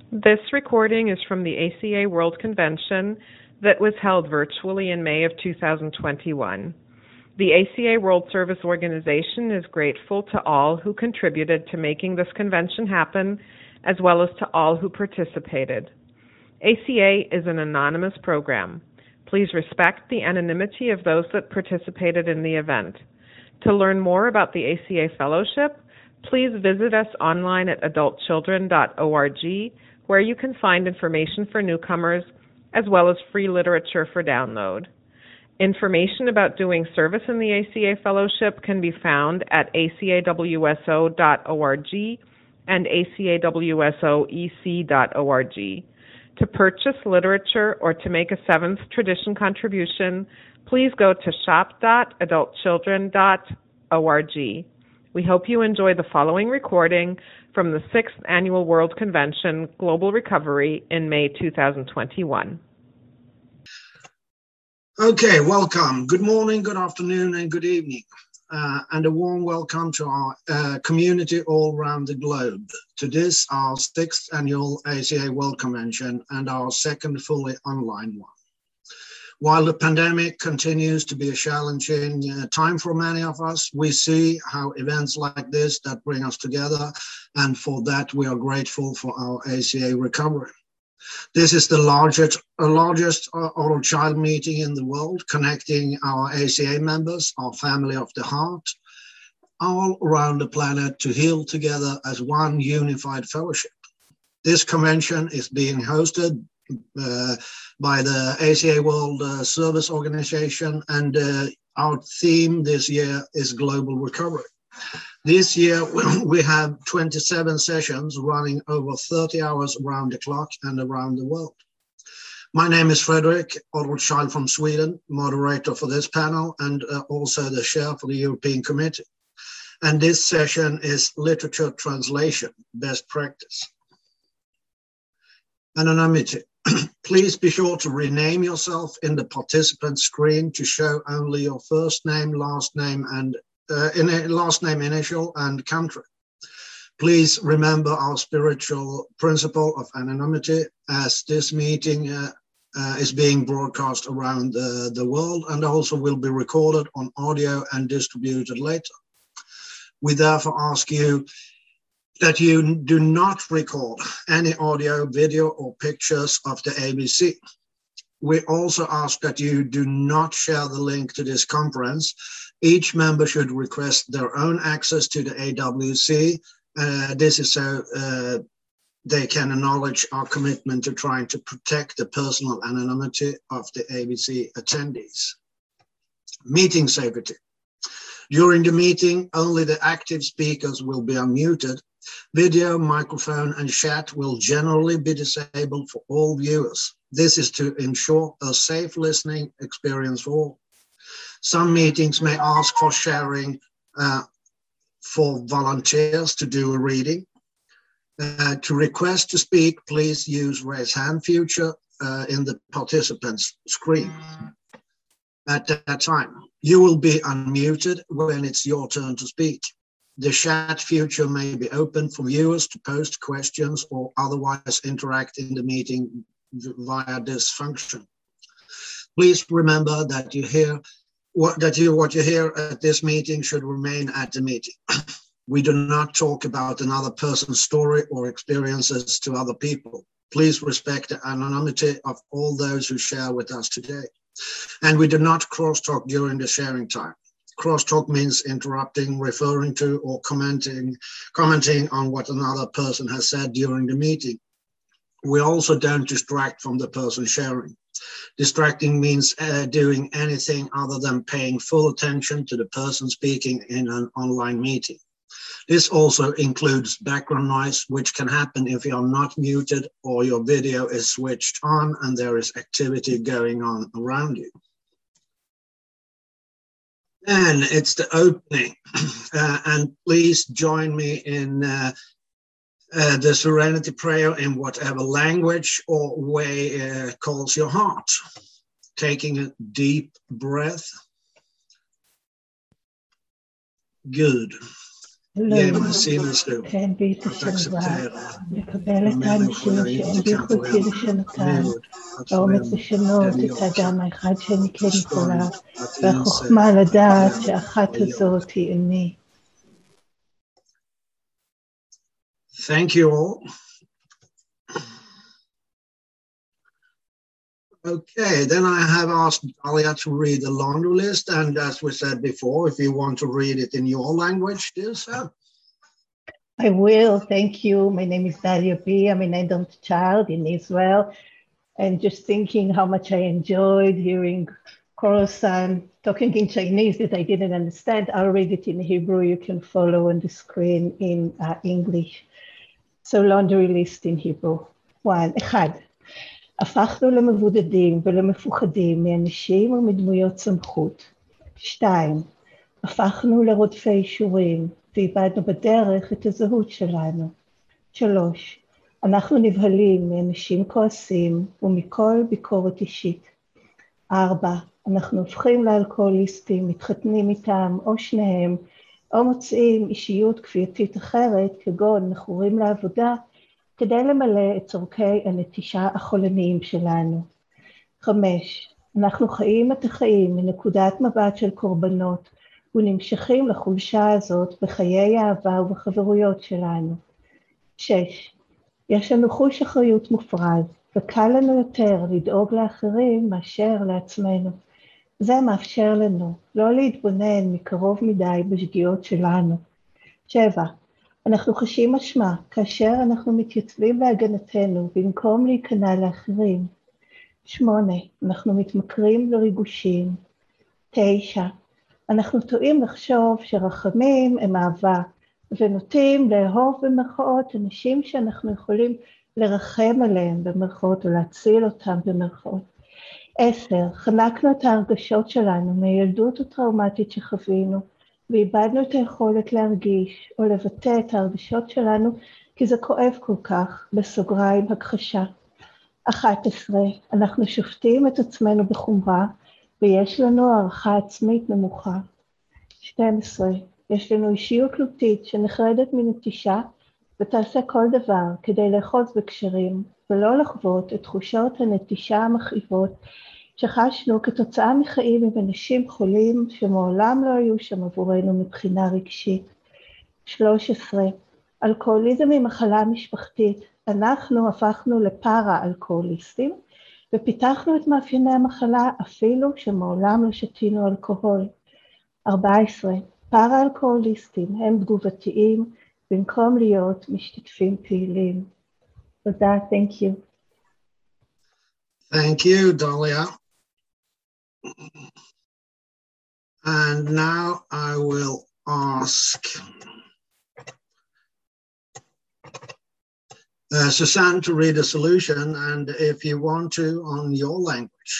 This recording is from the ACA World Convention that was held virtually in May of 2021. The ACA World Service Organization is grateful to all who contributed to making this convention happen, as well as to all who participated. ACA is an anonymous program. Please respect the anonymity of those that participated in the event. To learn more about the ACA Fellowship, please visit us online at adultchildren.org, where you can find information for newcomers, as well as free literature for download. Information about doing service in the ACA Fellowship can be found at acawso.org and acawsoec.org. To purchase literature or to make a 7th tradition contribution, please go to shop.adultchildren.org. We hope you enjoy the following recording from the 6th Annual World Convention, Global Recovery, in May 2021. Okay, welcome. Good morning, good afternoon, and good evening. And a warm welcome to our community all around the globe to this, our 6th Annual ACA World Convention and our second fully online one. While the pandemic continues to be a challenging time for many of us, we see how events like this that bring us together, and for that we are grateful for our ACA recovery. This is the largest adult child meeting in the world, connecting our ACA members, our family of the heart, all around the planet to heal together as one unified fellowship. This convention is being hosted by the ACA World Service Organization, and our theme this year is Global Recovery. This year we have 27 sessions running over 30 hours around the clock and around the world. My name is Fredrik, adult child from Sweden, moderator for this panel and also the chair for the European Committee. And this session is Literature Translation, Best Practice. Anonymity. Please be sure to rename yourself in the participant screen to show only your first name, last name, and last name, initial, and country. Please remember our spiritual principle of anonymity, as this meeting is being broadcast around the world and also will be recorded on audio and distributed later. We therefore ask you that you do not record any audio, video, or pictures of the ABC. We also ask that you do not share the link to this conference. Each member should request their own access to the AWC. This is so they can acknowledge our commitment to trying to protect the personal anonymity of the ABC attendees. Meeting safety. During the meeting, only the active speakers will be unmuted. Video, microphone, and chat will generally be disabled for all viewers. This is to ensure a safe listening experience for all. Some meetings may ask for sharing for volunteers to do a reading. To request to speak, please use raise hand feature in the participants screen. At that time, you will be unmuted when it's your turn to speak. The chat feature may be open for viewers to post questions or otherwise interact in the meeting via this function. Please remember that what you hear at this meeting should remain at the meeting. We do not talk about another person's story or experiences to other people. Please respect the anonymity of all those who share with us today. And we do not crosstalk during the sharing time. Crosstalk means interrupting, referring to, or commenting on what another person has said during the meeting. We also don't distract from the person sharing. Distracting means doing anything other than paying full attention to the person speaking in an online meeting. This also includes background noise, which can happen if you are not muted or your video is switched on and there is activity going on around you. And it's the opening, and please join me in the Serenity Prayer in whatever language or way calls your heart. Taking a deep breath. Good. Ge mig sinnesro att acceptera לקבל de את människor האנשים jag שאין inte kan ביכולתי förändra. לשנותם, Mod att האומץ förändra לשנות den את jag האדם kan. האחד שאני כן יכולה, Förstånd att inse והחוכמה att לדעת jag שהאחת är jag. הזאת היא אני. Thank you all. Okay, then I have asked Dalia to read the laundry list, and as we said before, if you want to read it in your language, do so. I will, thank you. My name is Dalia B. I'm an adult child in Israel, and just thinking how much I enjoyed hearing Koro-san talking in Chinese that I didn't understand. I'll read it in Hebrew. You can follow on the screen in English. So laundry list in Hebrew. 1. הפכנו למבודדים ולמפוחדים מאנשים ומדמויות סמכות. 2. הפכנו לרודפי אישורים ואיבדנו בדרך את הזהות שלנו. 3. אנחנו נבהלים מאנשים כועסים ומכל ביקורת אישית. 4. אנחנו הופכים לאלכוהוליסטים, מתחתנים איתם או שניהם, או מוצאים אישיות כפייתית אחרת, כגון מכורים לעבודה, כדי למלא את צורכי הנטישה החולניים שלנו. 5. אנחנו חיים את החיים מנקודת מבט של קורבנות, ונמשכים לחולשה הזאת בחיי האהבה ובחברויות שלנו. 6. יש לנו חוש אחריות מופרז, וקל לנו יותר לדאוג לאחרים מאשר לעצמנו. זה מאפשר לנו לא להתבונן מקרוב מדי בשגיאות שלנו. 7. אנחנו חשים אשמה כאשר אנחנו מתייצבים בהגנתנו במקום להיכנע לאחרים. 8. אנחנו מתמכרים לריגושים. 9. אנחנו טועים לחשוב שרחמים הם אהבה, ונוטים לאהוב במרכאות אנשים שאנחנו יכולים לרחם עליהם במרכאות או להציל אותם במרכאות. 10. חנקנו את ההרגשות שלנו מהילדות הטראומטית שחווינו, ואיבדנו את היכולת להרגיש או לבטא את ההרגשות שלנו, כי זה כואב כל כך, בסוגריים הכחשה. 11. אנחנו שופטים את עצמנו בחומרה, ויש לנו הערכה עצמית נמוכה. 12. יש לנו אישיות תלותית שנחרדת מנטישה, ותעשה כל דבר כדי לאחוז בקשרים, ולא לחוות את תחושות הנטישה המכאיבות, שחשנו כתוצאה מחיים עם אנשים חולים שמעולם לא היו שם עבורנו מבחינה רגשית. 13. אלכוהוליזם היא מחלה משפחתית. אנחנו הפכנו לפארה-אלכוהוליסטים, ופיתחנו את מאפייני המחלה אפילו שמעולם לא שתינו אלכוהול. 14. פארה-אלכוהוליסטים הם תגובתיים במקום להיות משתתפים פעילים. תודה, thank you. Thank you, Dalia. And now I will ask Susanne to read a solution, and if you want to, on your language.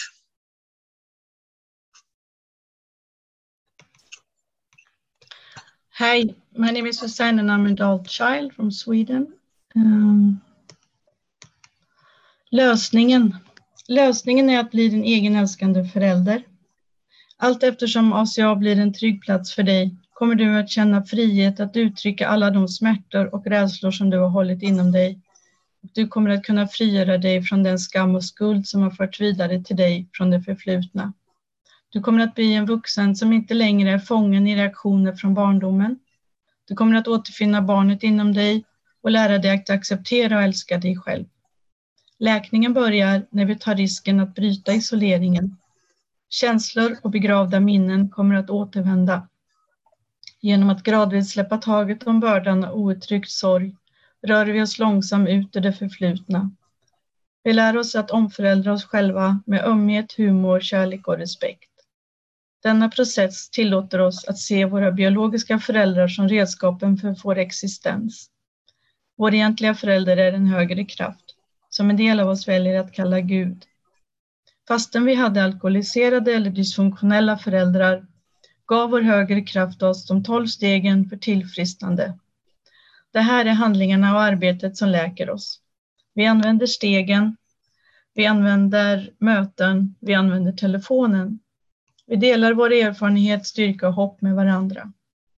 Hi, my name is Susanne and I'm an adult child from Sweden. Lösningen är att bli din egen älskande förälder. Allt eftersom ACA blir en trygg plats för dig kommer du att känna frihet att uttrycka alla de smärtor och rädslor som du har hållit inom dig. Du kommer att kunna frigöra dig från den skam och skuld som har fört vidare till dig från det förflutna. Du kommer att bli en vuxen som inte längre är fången i reaktioner från barndomen. Du kommer att återfinna barnet inom dig och lära dig att acceptera och älska dig själv. Läkningen börjar när vi tar risken att bryta isoleringen. Känslor och begravda minnen kommer att återvända. Genom att gradvis släppa taget om bördan av outtryckt sorg rör vi oss långsamt ut ur det förflutna. Vi lär oss att omföräldra oss själva med ömhet, humor, kärlek och respekt. Denna process tillåter oss att se våra biologiska föräldrar som redskapen för vår existens. Vår egentliga förälder är en högre kraft, som en del av oss väljer att kalla Gud. Fastän vi hade alkoholiserade eller dysfunktionella föräldrar gav vår högre kraft oss de 12 stegen för tillfrisknande. Det här är handlingarna och arbetet som läker oss. Vi använder stegen, vi använder möten, vi använder telefonen. Vi delar vår erfarenhet, styrka och hopp med varandra.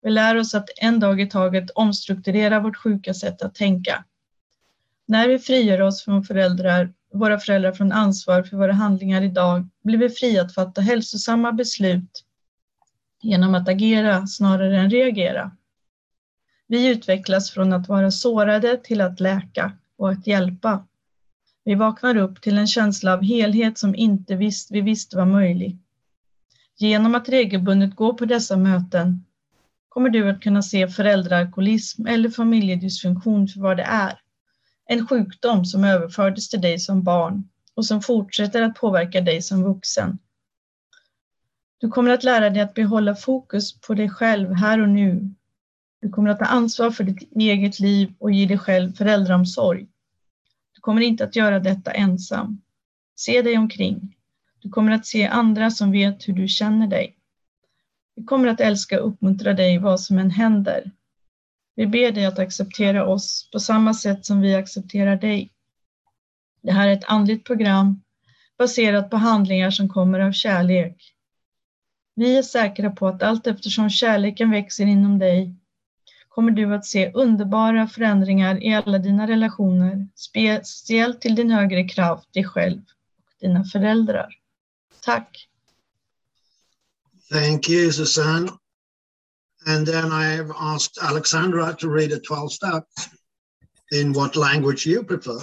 Vi lär oss att en dag i taget omstrukturera vårt sjuka sätt att tänka. När vi frigör oss från våra föräldrar från ansvar för våra handlingar idag, blir vi fria att fatta hälsosamma beslut genom att agera snarare än reagera. Vi utvecklas från att vara sårade till att läka och att hjälpa. Vi vaknar upp till en känsla av helhet som vi visste var möjlig. Genom att regelbundet gå på dessa möten kommer du att kunna se föräldraalkoholism eller familjedysfunktion för vad det är. En sjukdom som överfördes till dig som barn och som fortsätter att påverka dig som vuxen. Du kommer att lära dig att behålla fokus på dig själv här och nu. Du kommer att ta ansvar för ditt eget liv och ge dig själv föräldraomsorg. Du kommer inte att göra detta ensam. Se dig omkring. Du kommer att se andra som vet hur du känner dig. Vi kommer att älska och uppmuntra dig vad som än händer. Vi ber dig att acceptera oss på samma sätt som vi accepterar dig. Det här är ett andligt program baserat på handlingar som kommer av kärlek. Vi är säkra på att allt eftersom kärleken växer inom dig kommer du att se underbara förändringar i alla dina relationer, speciellt till din högre kraft, dig själv och dina föräldrar. Tack! Thank you, Susanne. And then I have asked Alexandra to read the 12 steps in what language you prefer.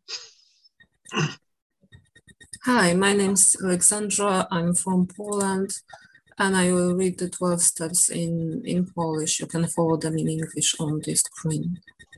Hi, my name is Alexandra. I'm from Poland, and I will read the 12 steps in Polish. You can follow them in English on the screen.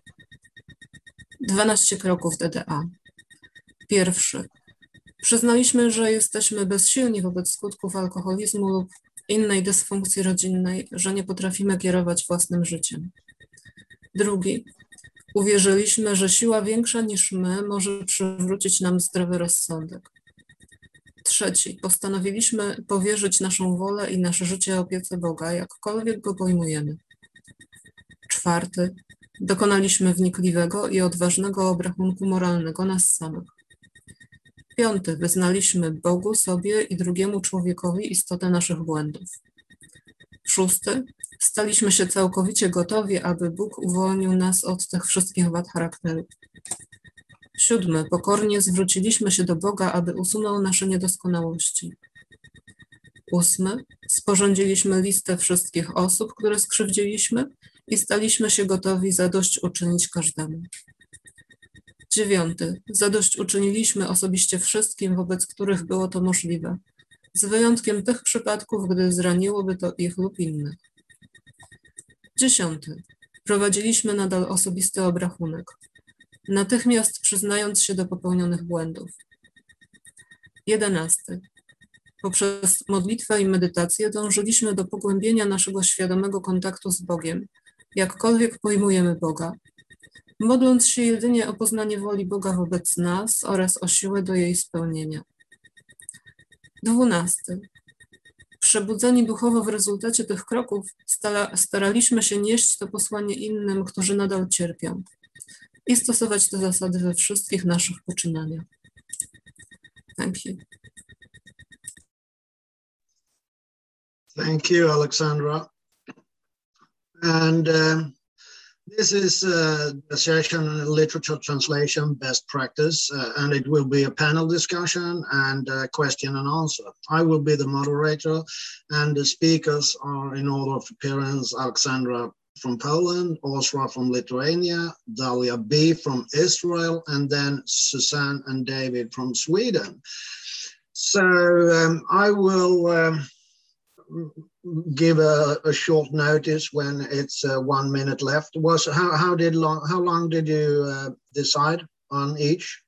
12 kroków DDA. Pierwszy. Przyznaliśmy, że jesteśmy bezsilni wobec skutków alkoholizmu lub innej dysfunkcji rodzinnej, że nie potrafimy kierować własnym życiem. Drugi. Uwierzyliśmy, że siła większa niż my może przywrócić nam zdrowy rozsądek. Trzeci. Postanowiliśmy powierzyć naszą wolę i nasze życie opiece Boga, jakkolwiek go pojmujemy. Czwarty. Dokonaliśmy wnikliwego i odważnego obrachunku moralnego nas samych. Piąty. Wyznaliśmy Bogu, sobie i drugiemu człowiekowi istotę naszych błędów. Szósty. Staliśmy się całkowicie gotowi, aby Bóg uwolnił nas od tych wszystkich wad charakteru. Siódmy. Pokornie zwróciliśmy się do Boga, aby usunął nasze niedoskonałości. Ósmy. Sporządziliśmy listę wszystkich osób, które skrzywdziliśmy i staliśmy się gotowi zadośćuczynić każdemu. Dziewiąty. Zadośćuczyniliśmy osobiście wszystkim, wobec których było to możliwe, z wyjątkiem tych przypadków, gdy zraniłoby to ich lub innych. 10. Prowadziliśmy nadal osobisty obrachunek, natychmiast przyznając się do popełnionych błędów. 11. Poprzez modlitwę i medytację dążyliśmy do pogłębienia naszego świadomego kontaktu z Bogiem, jakkolwiek pojmujemy Boga, modląc się jedynie o poznanie woli Boga wobec nas oraz o siłę do jej spełnienia. 12. Przebudzeni duchowo w rezultacie tych kroków staraliśmy się nieść to posłanie innym, którzy nadal cierpią, i stosować te zasady we wszystkich naszych poczynaniach. Thank you. Thank you, Alexandra. And this is the session literature translation best practice, and it will be a panel discussion and question and answer. I will be the moderator, and the speakers are in order of appearance: Alexandra from Poland, Osra from Lithuania, Dalia B from Israel, and then Susanne and David from Sweden. So I will give a short notice when it's 1 minute left. How long did you decide on each?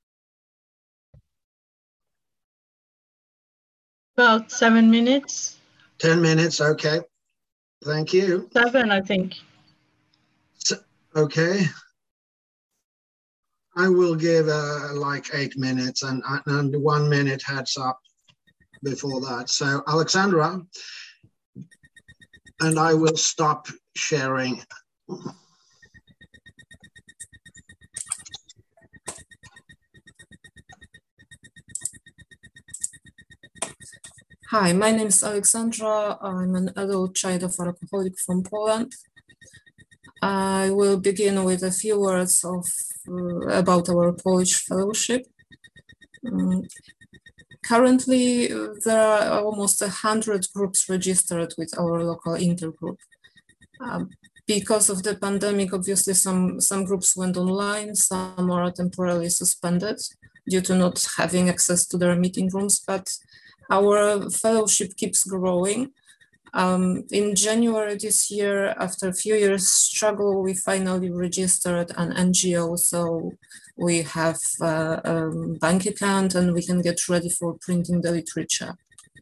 About 7 minutes. 10 minutes, okay. Thank you. 7, I think. Okay. I will give like 8 minutes and 1 minute heads up before that. So Alexandra, and I will stop sharing. Hi, my name is Alexandra. I'm an adult child of alcoholic from Poland. I will begin with a few words about our Polish fellowship. Currently, there are almost 100 groups registered with our local intergroup. Because of the pandemic, obviously some groups went online, some are temporarily suspended due to not having access to their meeting rooms, but our fellowship keeps growing. In January this year, after a few years struggle, we finally registered an NGO, so we have a bank account and we can get ready for printing the literature.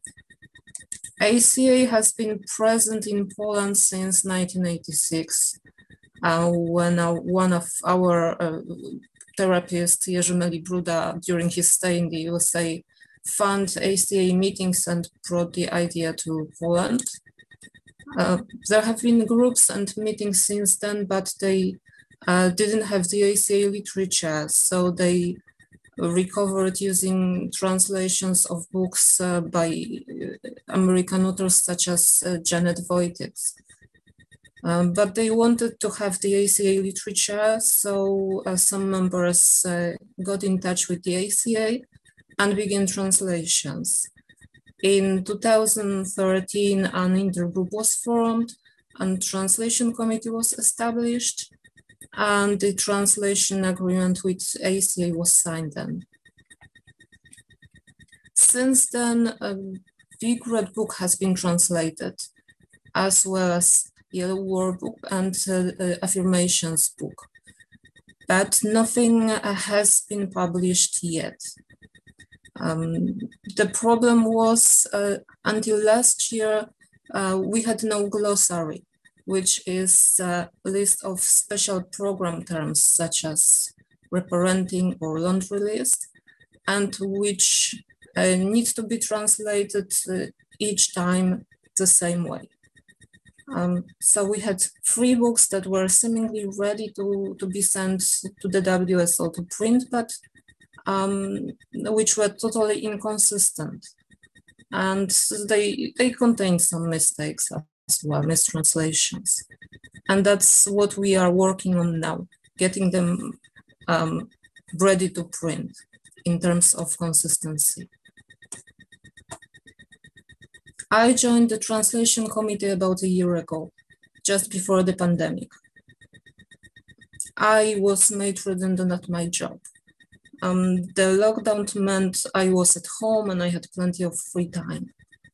ACA has been present in Poland since 1986, when one of our therapists, Jerzy Melibruda, during his stay in the USA, found ACA meetings and brought the idea to Poland. There have been groups and meetings since then, but they didn't have the ACA literature, so they recovered using translations of books by American authors such as Janet Voytix. But they wanted to have the ACA literature, so some members got in touch with the ACA and began translations. In 2013, an intergroup was formed and translation committee was established, and the translation agreement with ACA was signed then. Since then, a big red book has been translated, as well as Yellow War book and affirmations book, but nothing has been published yet. The problem was until last year, we had no glossary, which is a list of special program terms such as reparenting or laundry list, and which needs to be translated each time the same way. So we had 3 books that were seemingly ready to be sent to the WSO to print, but which were totally inconsistent. And they contained some mistakes as well, mistranslations. And that's what we are working on now, getting them ready to print in terms of consistency. I joined the translation committee about a year ago, just before the pandemic. I was made redundant at my job. The lockdown meant I was at home and I had plenty of free time.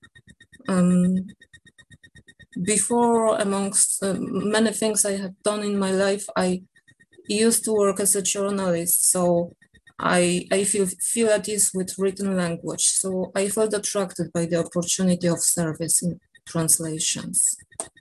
Before, amongst many things I had done in my life, I used to work as a journalist, so I feel at ease with written language, so I felt attracted by the opportunity of service in translations.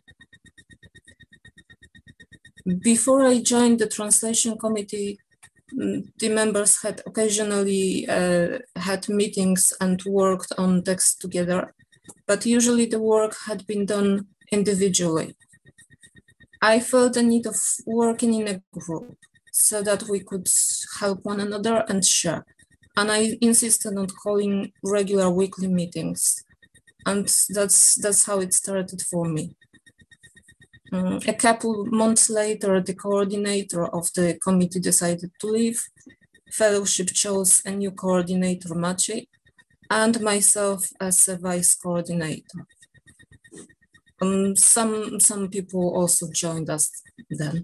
Before I joined the translation committee, the members had occasionally had meetings and worked on texts together, but usually the work had been done individually. I felt the need of working in a group so that we could help one another and share. And I insisted on calling regular weekly meetings. And that's how it started for me. A couple months later, the coordinator of the committee decided to leave. Fellowship chose a new coordinator, Maciej, and myself as a vice coordinator. Some people also joined us then.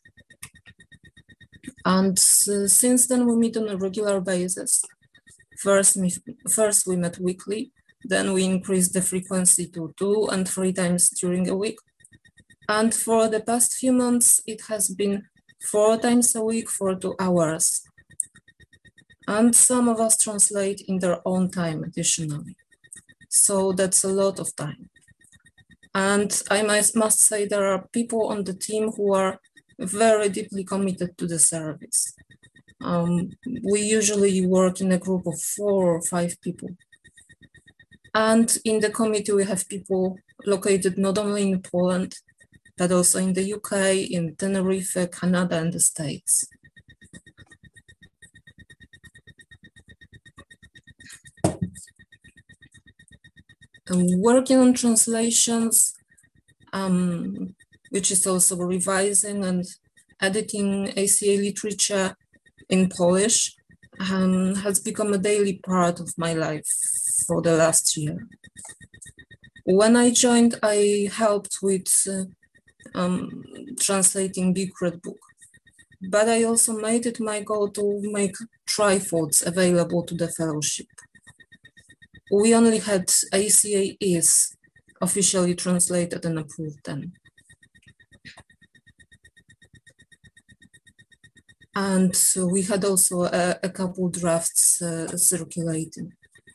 And since then, we meet on a regular basis. First we met weekly, then we increased the frequency to 2 and 3 times during a week. And for the past few months, it has been 4 times a week for 2 hours. And some of us translate in their own time additionally. So that's a lot of time. And I must say there are people on the team who are very deeply committed to the service. We usually work in a group of 4 or 5 people. And in the committee, we have people located not only in Poland, but also in the UK, in Tenerife, Canada, and the States. working on translations, which is also revising and editing ACA literature in Polish, has become a daily part of my life for the last year. When I joined, I helped with translating Big Red Book, but I also made it my goal to make trifolds available to the fellowship. We only had ACA is officially translated and approved then. And we had also a couple drafts circulating.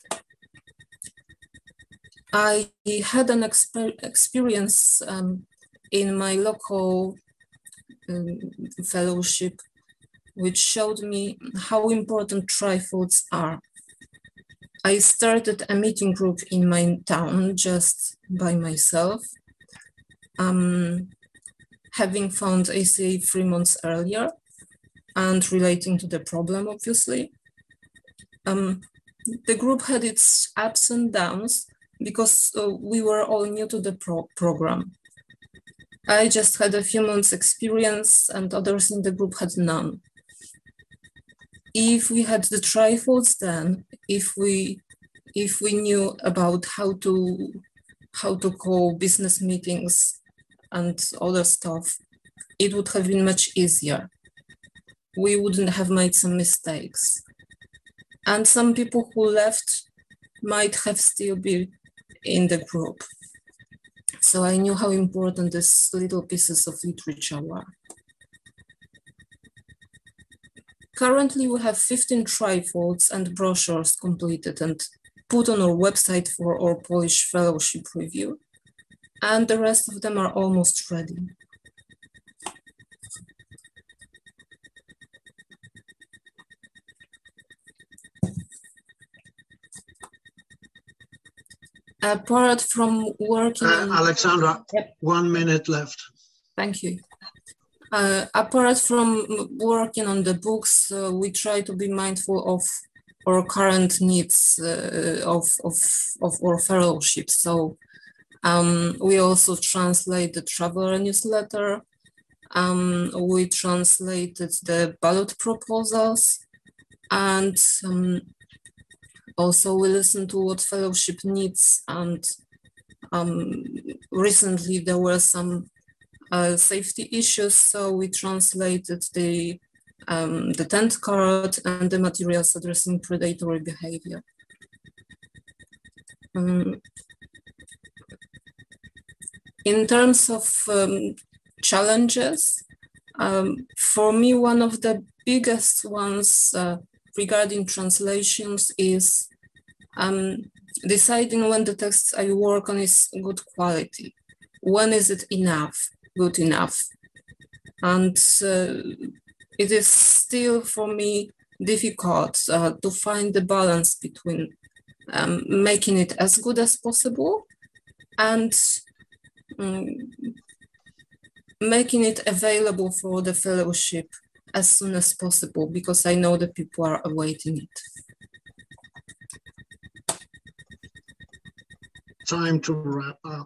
I had an experience in my local fellowship, which showed me how important trifolds are. I started a meeting group in my town just by myself, having found ACA 3 months earlier and relating to the problem, obviously. The group had its ups and downs because we were all new to the program. I just had a few months experience and others in the group had none. If we had the trifolds then, if we knew about how to call business meetings and other stuff, it would have been much easier. We wouldn't have made some mistakes. And some people who left might have still been in the group. So I knew how important these little pieces of literature were. Currently, we have 15 trifolds and brochures completed and put on our website for our Polish fellowship review, and the rest of them are almost ready. Apart from working on... Alexandra, Yep. 1 minute left. Thank you. Apart from working on the books, we try to be mindful of our current needs of our fellowship. So we also translate the traveler newsletter. We translated the ballot proposals, and also we listen to what fellowship needs. And recently there were some safety issues, so we translated the tent card and the materials addressing predatory behavior. In terms of challenges, for me, one of the biggest ones regarding translations is deciding when the text I work on is good quality. When is it enough, good enough? And it is still for me difficult to find the balance between making it as good as possible and making it available for the fellowship as soon as possible, because I know that people are awaiting it. Time to wrap up.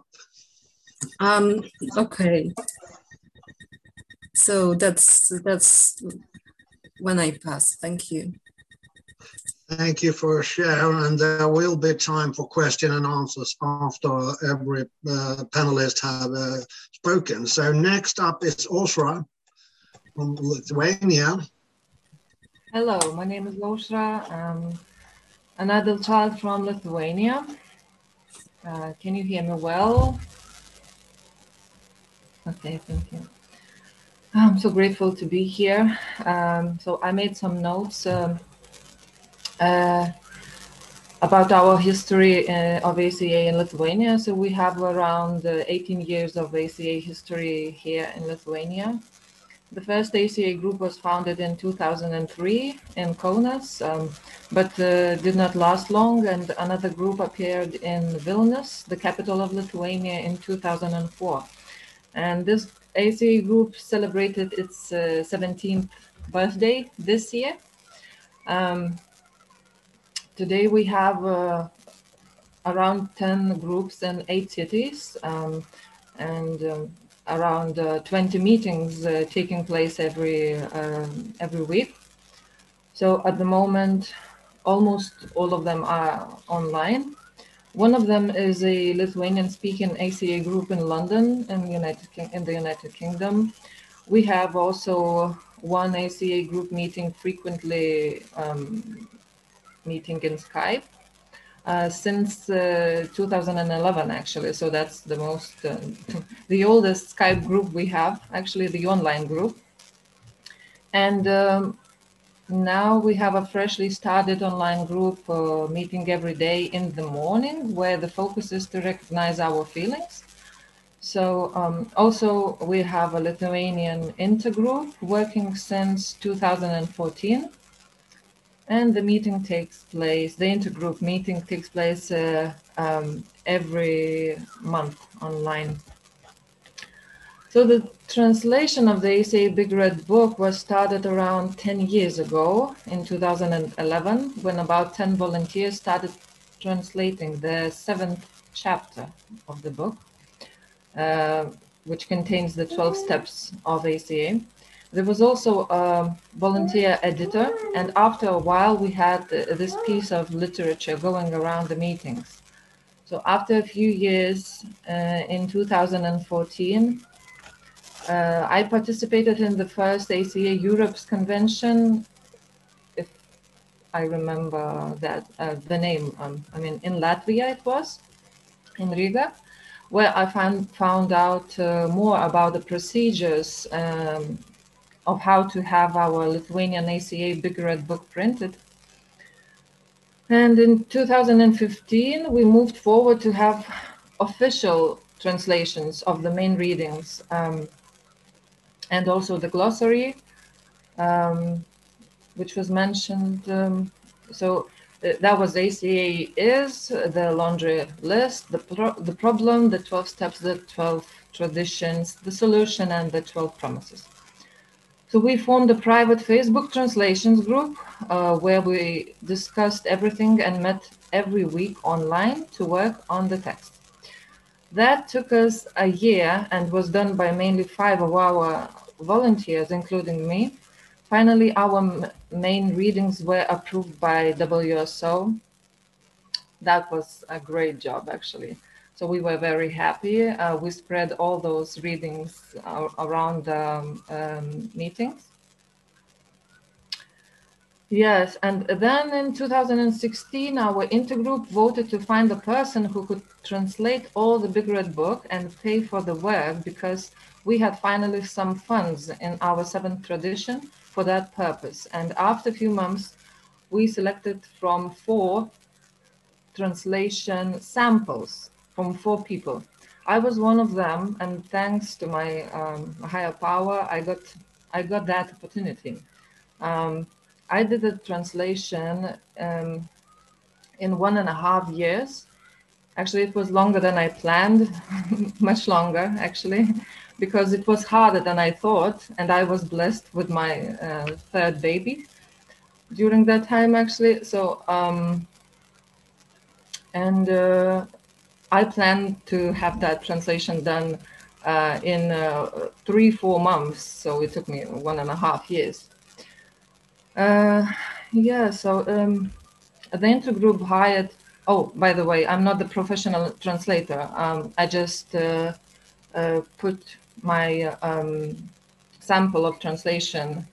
Okay. So that's when I pass. Thank you. Thank you for sharing, and there will be time for question and answers after every panelist have spoken. So next up is Aušra from Lithuania. Hello, my name is Aušra. I'm an adult child from Lithuania. Can you hear me well? Okay, thank you. I'm so grateful to be here. So I made some notes about our history of ACA in Lithuania. So we have around 18 years of ACA history here in Lithuania. The first ACA group was founded in 2003 in Kaunas, but did not last long, and another group appeared in Vilnius, the capital of Lithuania, in 2004. And this ACA group celebrated its 17th birthday this year. Today we have around 10 groups in 8 cities, and around 20 meetings taking place every week. So at the moment, almost all of them are online. One of them is a Lithuanian-speaking ACA group in London, in the United Kingdom. We have also one ACA group meeting frequently, meeting in Skype since 2011, actually. So that's the most, the oldest Skype group we have, actually, the online group. And now we have a freshly started online group meeting every day in the morning, where the focus is to recognize our feelings. So also we have a Lithuanian intergroup working since 2014. And the meeting takes place, the intergroup meeting takes place every month online. So the translation of the ACA Big Red Book was started around 10 years ago in 2011, when about 10 volunteers started translating the 7th chapter of the book, which contains the 12 steps of ACA. There was also a volunteer editor, and after a while we had this piece of literature going around the meetings. So after a few years, in 2014, I participated in the first ACA Europe's convention, if I remember that the name, I mean in Latvia it was, in Riga, where I found out more about the procedures of how to have our Lithuanian ACA Big Red Book printed. And in 2015, we moved forward to have official translations of the main readings, and also the glossary, which was mentioned. So that was ACA is, the laundry list, the problem, the 12 steps, the 12 traditions, the solution, and the 12 promises. So we formed a private Facebook translations group where we discussed everything and met every week online to work on the text. That took us a year and was done by mainly 5 of our volunteers, including me. Finally, our main readings were approved by WSO. That was a great job, actually. So we were very happy. We spread all those readings around meetings. Yes, and then in 2016, our intergroup voted to find a person who could translate all the Big Red Book and pay for the work, because we had finally some funds in our 7th tradition for that purpose. And after a few months, we selected from 4 translation samples from 4 people. I was one of them, and thanks to my higher power, I got that opportunity. I did a translation in 1.5 years. Actually, it was longer than I planned, much longer, actually, because it was harder than I thought, and I was blessed with my 3rd baby during that time, actually. So, I planned to have that translation done in 3-4 months, so it took me 1.5 years. Yeah, so the intergroup hired, oh, by the way, I'm not the professional translator. I just put my sample of translation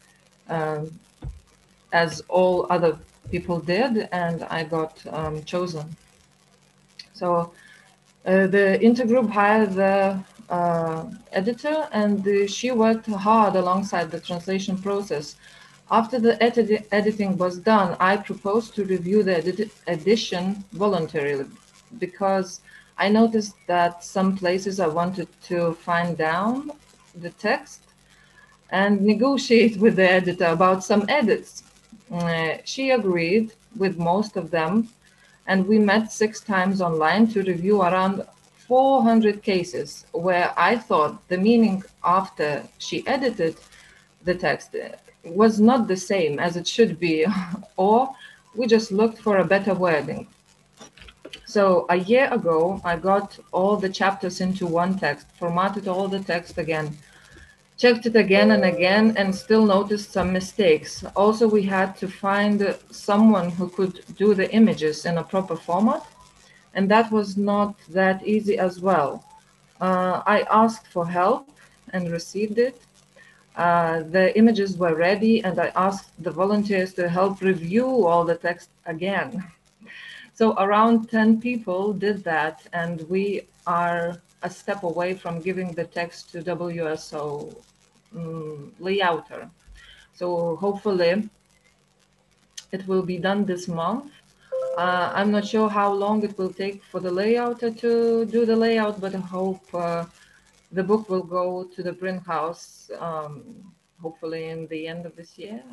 as all other people did, and I got chosen. So the intergroup hired the editor, and she worked hard alongside the translation process. After the editing was done, I proposed to review the edition voluntarily, because I noticed that some places I wanted to find down the text and negotiate with the editor about some edits. She agreed with most of them, and we met 6 times online to review around 400 cases where I thought the meaning after she edited the text was not the same as it should be, or we just looked for a better wording. So a year ago, I got all the chapters into one text, formatted all the text again, checked it again and again, and still noticed some mistakes. Also, we had to find someone who could do the images in a proper format, and that was not that easy as well. I asked for help and received it. The images were ready, and I asked the volunteers to help review all the text again. So around 10 people did that, and we are a step away from giving the text to WSO layouter. So hopefully it will be done this month. I'm not sure how long it will take for the layouter to do the layout, but I hope the book will go to the print house, hopefully at the end of this year.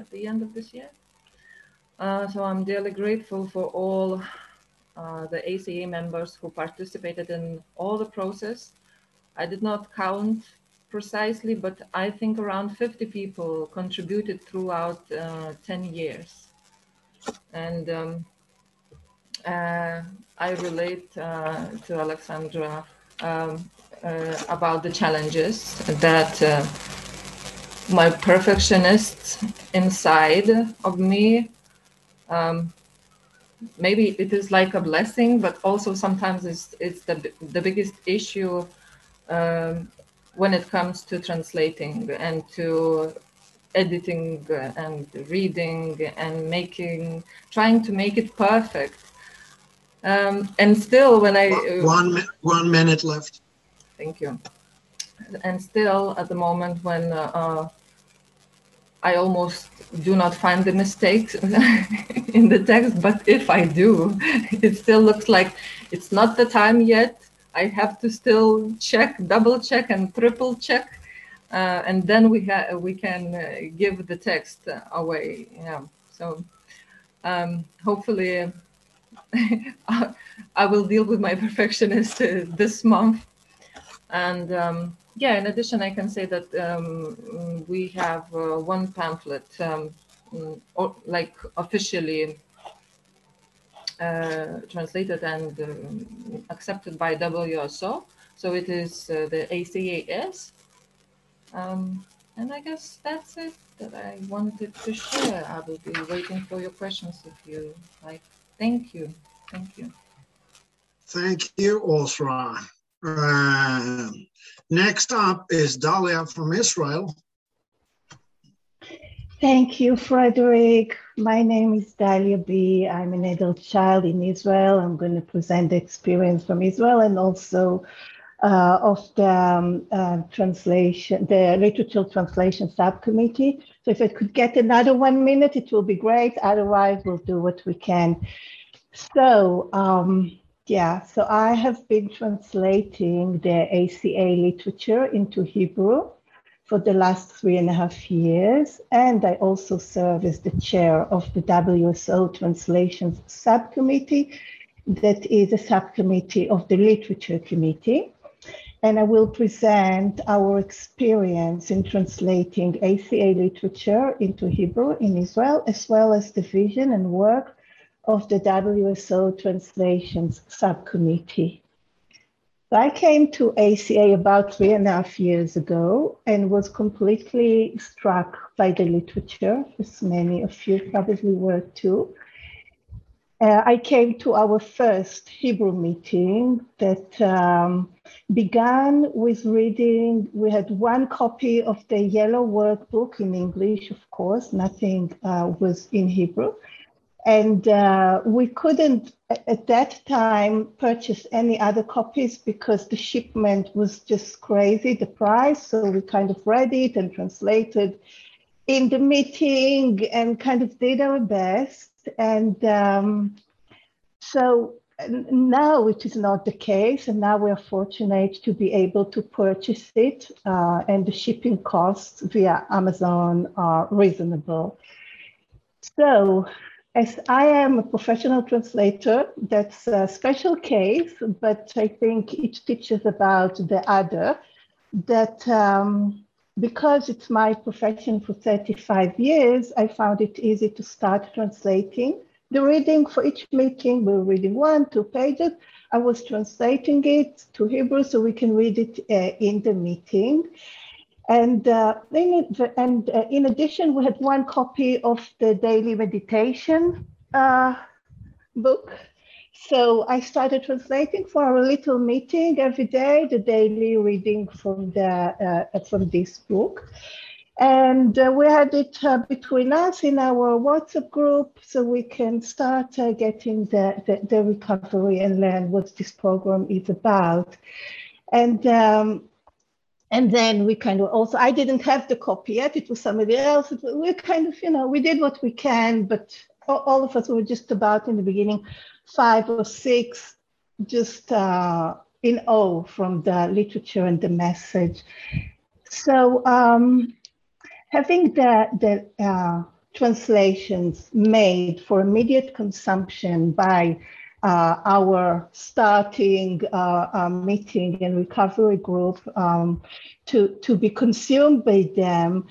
So I'm dearly grateful for all the ACA members who participated in all the process. I did not count precisely, but I think around 50 people contributed throughout 10 years. And I relate to Alexandra about the challenges that my perfectionist inside of me, maybe it is like a blessing, but also sometimes it's the biggest issue when it comes to translating and to editing and reading and trying to make it perfect. And still when I... 1 minute left. Thank you. And still at the moment when I almost do not find the mistakes in the text, but if I do, it still looks like it's not the time yet. I have to still check, double check and triple check, and then we can give the text away. Yeah. So hopefully I will deal with my perfectionist this month. And yeah, in addition, I can say that we have one pamphlet, or like officially translated and accepted by WSO. So it is the ACAS. And I guess that's it that I wanted to share. I will be waiting for your questions if you like. Thank you. Thank you. Thank you, Osra. Next up is Dalia from Israel. Thank you, Frederick. My name is Dalia B. I'm an adult child in Israel. I'm going to present the experience from Israel and also of the translation, the literature translation subcommittee. So if I could get another 1 minute, it will be great. Otherwise, we'll do what we can. So, yeah, so I have been translating the ACA literature into Hebrew for the last 3.5 years. And I also serve as the chair of the WSO Translations Subcommittee, that is a subcommittee of the Literature Committee. And I will present our experience in translating ACA literature into Hebrew in Israel, as well as the vision and work of the WSO Translations Subcommittee. I came to ACA about 3.5 years ago and was completely struck by the literature, as many of you probably were too. I came to our first Hebrew meeting that began with reading. We had one copy of the yellow workbook in English, of course, nothing was in Hebrew. And we couldn't, at that time, purchase any other copies because the shipment was just crazy, the price. So we kind of read it and translated in the meeting and kind of did our best. And so now it is not the case. And now we're fortunate to be able to purchase it. And the shipping costs via Amazon are reasonable. So, as I am a professional translator, that's a special case, but I think it teaches about the other, that because it's my profession for 35 years, I found it easy to start translating the reading for each meeting. We were reading 1-2 pages. I was translating it to Hebrew so we can read it in the meeting. And in addition, we had one copy of the daily meditation book. So I started translating for our little meeting every day, the daily reading from this book. And we had it between us in our WhatsApp group so we can start getting the recovery and learn what this program is about. And then we kind of also, I didn't have the copy yet, it was somebody else. We kind of, we did what we can, but all of us were just about in the beginning, 5 or 6, just in awe from the literature and the message. So having the translations made for immediate consumption by our starting meeting and recovery group to be consumed by them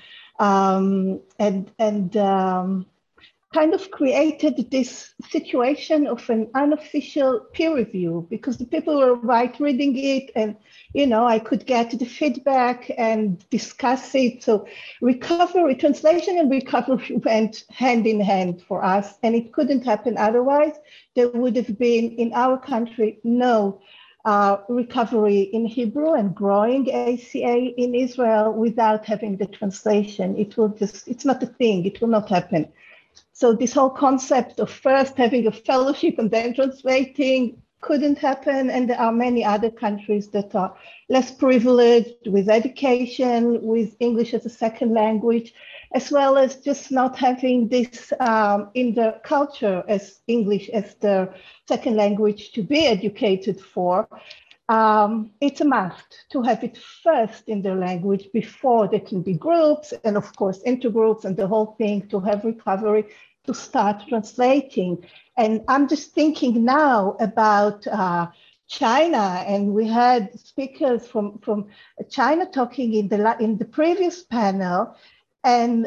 and kind of created this situation of an unofficial peer review because the people were reading it and, I could get the feedback and discuss it. So translation and recovery went hand in hand for us, and it couldn't happen otherwise. There would have been in our country no recovery in Hebrew and growing ACA in Israel without having the translation. It's not a thing, it will not happen. So this whole concept of first having a fellowship and then translating couldn't happen. And there are many other countries that are less privileged with education, with English as a second language, as well as just not having this in the culture as English as the second language to be educated for. It's a must to have it first in their language before there can be groups and of course intergroups and the whole thing to have recovery to start translating. And I'm just thinking now about China, and we had speakers from China talking in the previous panel, and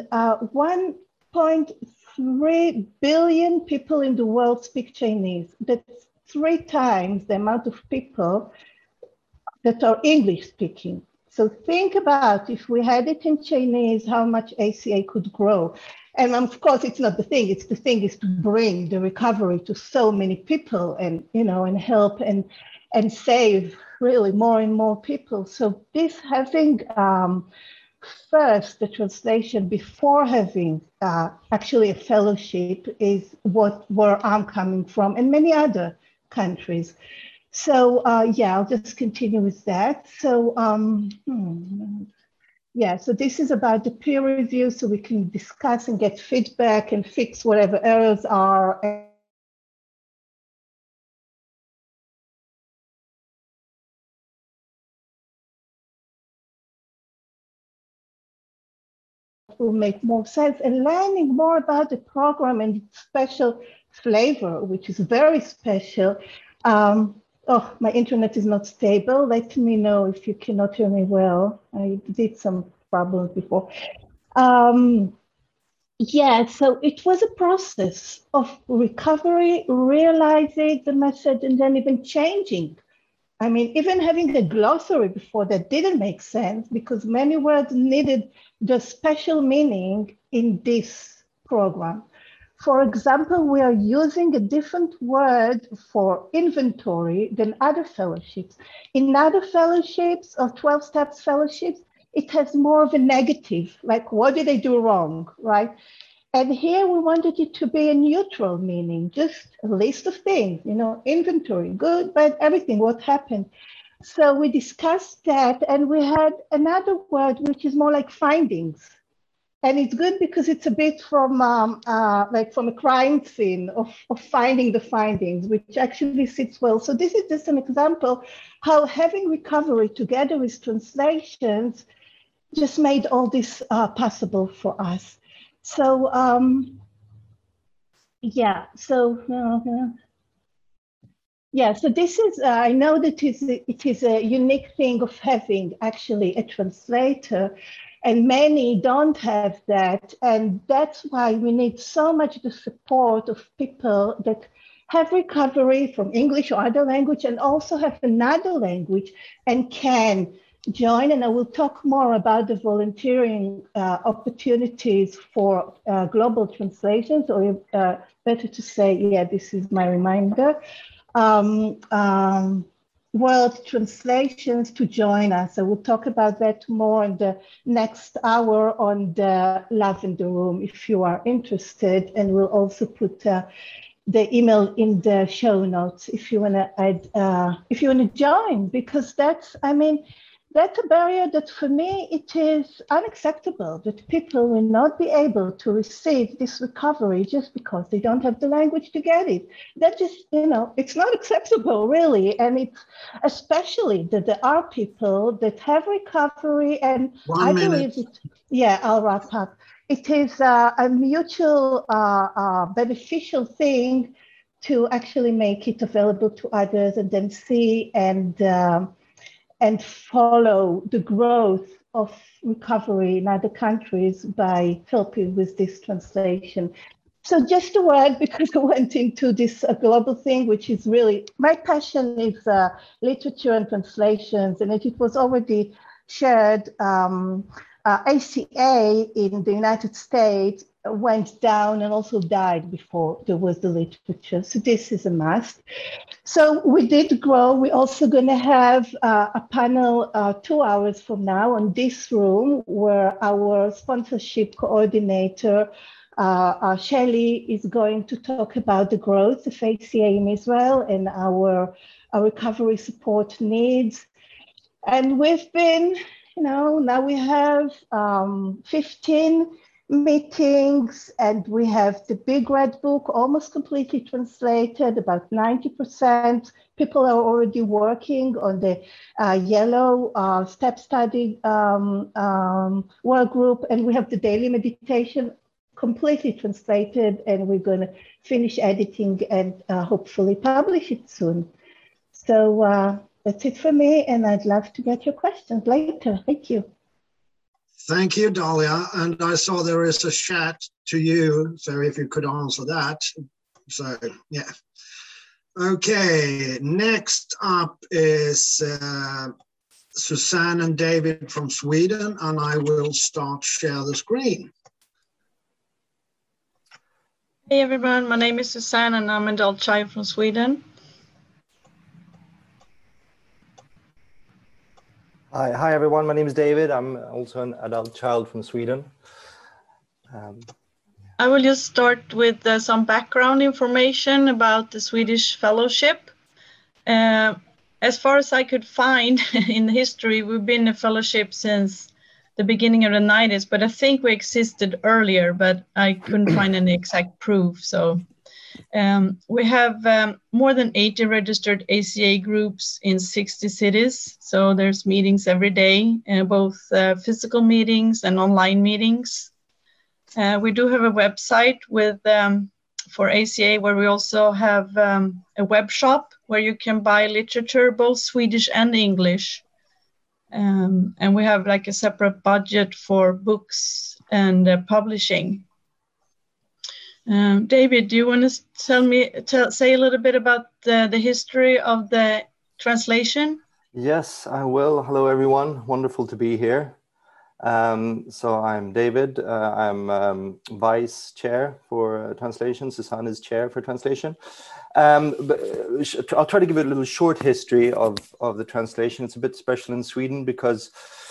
1.3 billion people in the world speak Chinese. That's 3 times the amount of people that are English speaking. So think about if we had it in Chinese, how much ACA could grow. And of course, it's not the thing. It's the thing is to bring the recovery to so many people and, and help and save really more and more people. So this having first the translation before having actually a fellowship is where I'm coming from and many other countries. So I'll just continue with that. So so this is about the peer review, so we can discuss and get feedback and fix whatever errors are. Will make more sense, and learning more about the program and its special flavor, which is very special. My internet is not stable. Let me know if you cannot hear me well. I did some problems before. So it was a process of recovery, realizing the message, and then even changing. I mean, even having a glossary before that didn't make sense because many words needed the special meaning in this program. For example, we are using a different word for inventory than other fellowships. In other fellowships or 12 steps fellowships, it has more of a negative, like what did I do wrong, right? And here we wanted it to be a neutral meaning, just a list of things, inventory, good, bad, everything, what happened. So we discussed that, and we had another word which is more like findings. And it's good because it's a bit from from a crime scene of finding the findings, which actually sits well. So this is just an example how having recovery together with translations just made all this possible for us. So so this is, I know that it is a unique thing of having actually a translator. And many don't have that. And that's why we need so much the support of people that have recovery from English or other language and also have another language and can join. And I will talk more about the volunteering opportunities for global translations, or better to say, yeah, this is my reminder. World translations to join us. I will talk about that more in the next hour on the Lavender Room if you are interested, and we'll also put the email in the show notes if you want to add, if you want to join, because that's, I mean, that's a barrier that for me, it is unacceptable that people will not be able to receive this recovery just because they don't have the language to get it. That just, you know, it's not acceptable really. And it's especially that there are people that have recovery, and I believe it, yeah, I'll wrap up. It is a mutual beneficial thing to actually make it available to others and then see and follow the growth of recovery in other countries by helping with this translation. So just a word, because I went into this global thing, which is really, my passion is literature and translations, and it was already shared. ACA in the United States went down and also died before there was the literature. So this is a must. So we did grow. We're also going to have a panel 2 hours from now on this room, where our sponsorship coordinator, Shelley, is going to talk about the growth of ACA in Israel and our recovery support needs. And we've been, you know, now we have 15 meetings, and we have the big red book almost completely translated, about 90%. People are already working on the yellow step study work group, and we have the daily meditation completely translated, and we're going to finish editing and hopefully publish it soon. So that's it for me, and I'd love to get your questions later. Thank you. Thank you, Dalia. And I saw there is a chat to you, so if you could answer that. So, yeah. Okay, next up is Susanne and David from Sweden, and I will start share the screen. Hey everyone, my name is Susanne and I'm an adult child from Sweden. Hi everyone, my name is David. I'm also an adult child from Sweden. I will just start with some background information about the Swedish Fellowship. As far as I could find in history, we've been a fellowship since the beginning of the 90s, but I think we existed earlier, but I couldn't find any exact proof. So we have more than 80 registered ACA groups in 60 cities. So there's meetings every day, both physical meetings and online meetings. We do have a website with for ACA, where we also have a web shop where you can buy literature, both Swedish and English. And we have like a separate budget for books and publishing. David, do you want to say a little bit about the history of the translation? Yes, I will. Hello, everyone. Wonderful to be here. So I'm David. I'm vice chair for translation. Susanne is chair for translation. But I'll try to give a little short history of the translation. It's a bit special in Sweden because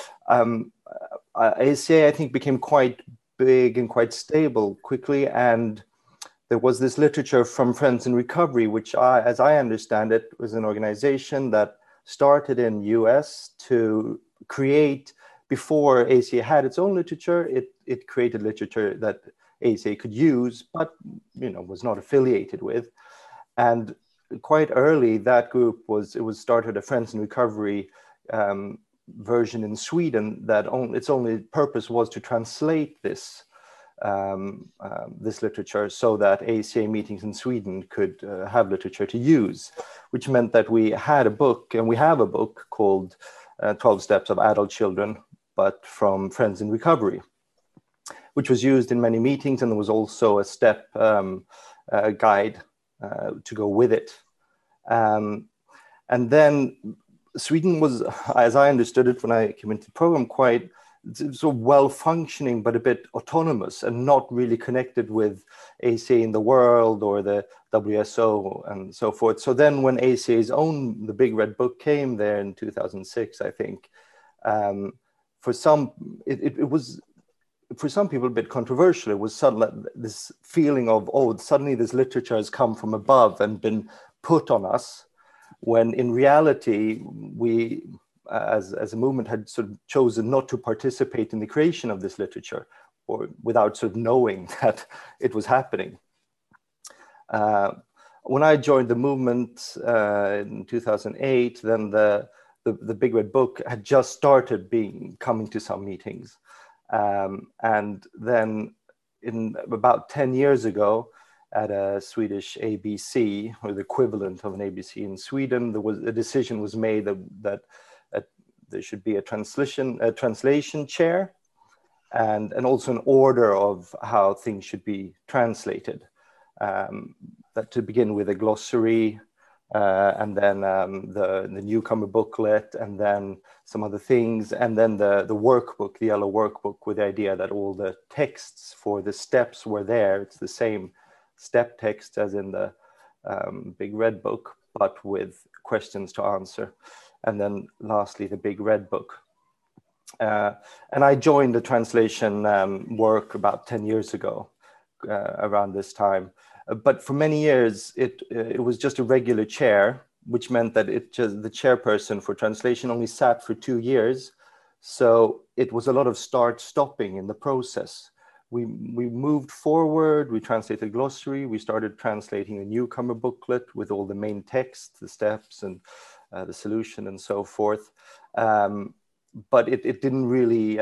ACA, I think, became quite big and quite stable quickly, and there was this literature from Friends in Recovery, which as I understand it, was an organization that started in US to create, before ACA had its own literature, it created literature that ACA could use, but was not affiliated with. And quite early, that group was started a Friends in Recovery version in Sweden that its only purpose was to translate this literature so that ACA meetings in Sweden could have literature to use, which meant that we had a book, and we have a book called 12 Steps of Adult Children, but from Friends in Recovery, which was used in many meetings, and there was also a step guide to go with it. And then Sweden was, as I understood it when I came into the program, quite sort of well-functioning, but a bit autonomous and not really connected with ACA in the world or the WSO and so forth. So then when ACA's own, the Big Red Book came there in 2006, I think, for some, it was, for some people, a bit controversial. It was suddenly this feeling of, oh, suddenly this literature has come from above and been put on us, when in reality, we, as a movement, had sort of chosen not to participate in the creation of this literature, or without sort of knowing that it was happening. When I joined the movement in 2008, then the Big Red Book had just started coming to some meetings. And then in about 10 years ago, at a Swedish ABC, or the equivalent of an ABC in Sweden, there was a decision was made that there should be a translation chair, and also an order of how things should be translated. That to begin with a glossary, and then the newcomer booklet, and then some other things, and then the workbook, the yellow workbook, with the idea that all the texts for the steps were there. It's the same step text as in the Big Red Book, but with questions to answer. And then lastly, the Big Red Book. And I joined the translation work about 10 years ago, around this time. But for many years, it was just a regular chair, which meant that the chairperson for translation only sat for 2 years. So it was a lot of start-stopping in the process. We moved forward, we translated glossary, we started translating a newcomer booklet with all the main text, the steps and the solution and so forth. But it didn't really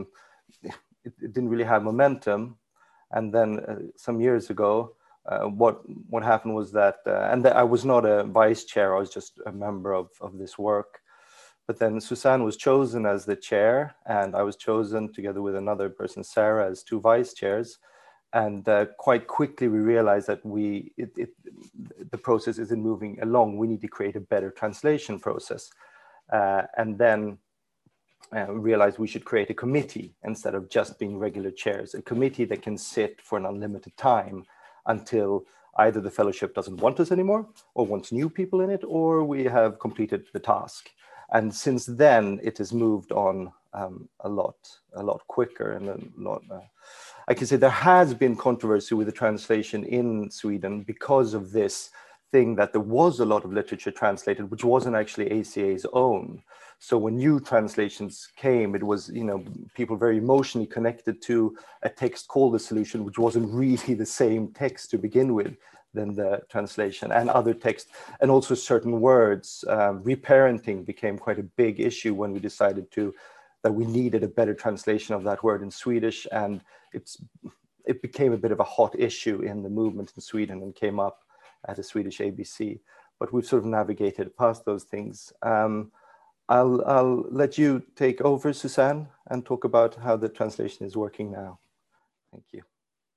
have momentum. And then some years ago, what happened was that, and I was not a vice chair, I was just a member of this work. But then Susanne was chosen as the chair, and I was chosen together with another person, Sarah, as 2 vice chairs. And quite quickly we realized that the process isn't moving along. We need to create a better translation process. And then realized we should create a committee instead of just being regular chairs, a committee that can sit for an unlimited time until either the fellowship doesn't want us anymore, or wants new people in it, or we have completed the task. And since then, it has moved on a lot quicker, and a lot. I can say there has been controversy with the translation in Sweden because of this thing that there was a lot of literature translated, which wasn't actually ACA's own. So when new translations came, it was, people very emotionally connected to a text called The Solution, which wasn't really the same text to begin with than the translation, and other text, and also certain words. Reparenting became quite a big issue when we decided that we needed a better translation of that word in Swedish, and it became a bit of a hot issue in the movement in Sweden and came up at a Swedish ABC. But we've sort of navigated past those things. I'll let you take over, Susanne, and talk about how the translation is working now. Thank you.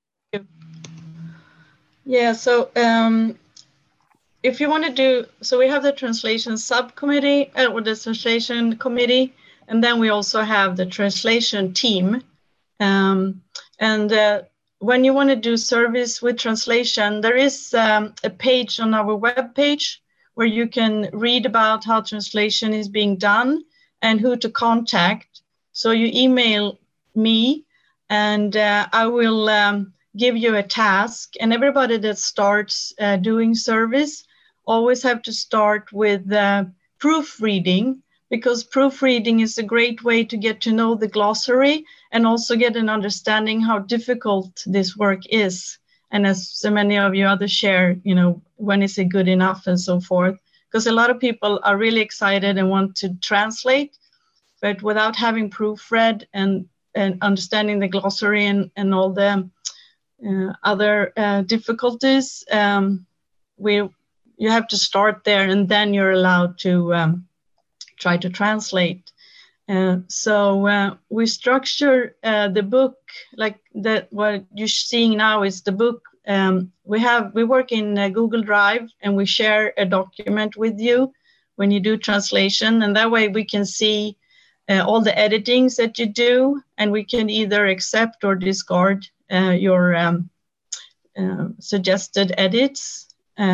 Yeah, so if you want to do, so we have the translation subcommittee, or the translation committee, and then we also have the translation team. When you want to do service with translation, there is a page on our webpage where you can read about how translation is being done and who to contact. So you email me, and I will give you a task. And everybody that starts doing service always have to start with proofreading, because proofreading is a great way to get to know the glossary and also get an understanding how difficult this work is. And as so many of you others share, when is it good enough and so forth, because a lot of people are really excited and want to translate, but without having proofread and understanding the glossary and all the other difficulties, you have to start there, and then you're allowed to try to translate. So we structure the book like that. What you're seeing now is the book. We work in Google Drive, and we share a document with you when you do translation, and that way we can see all the editings that you do, and we can either accept or discard your suggested edits.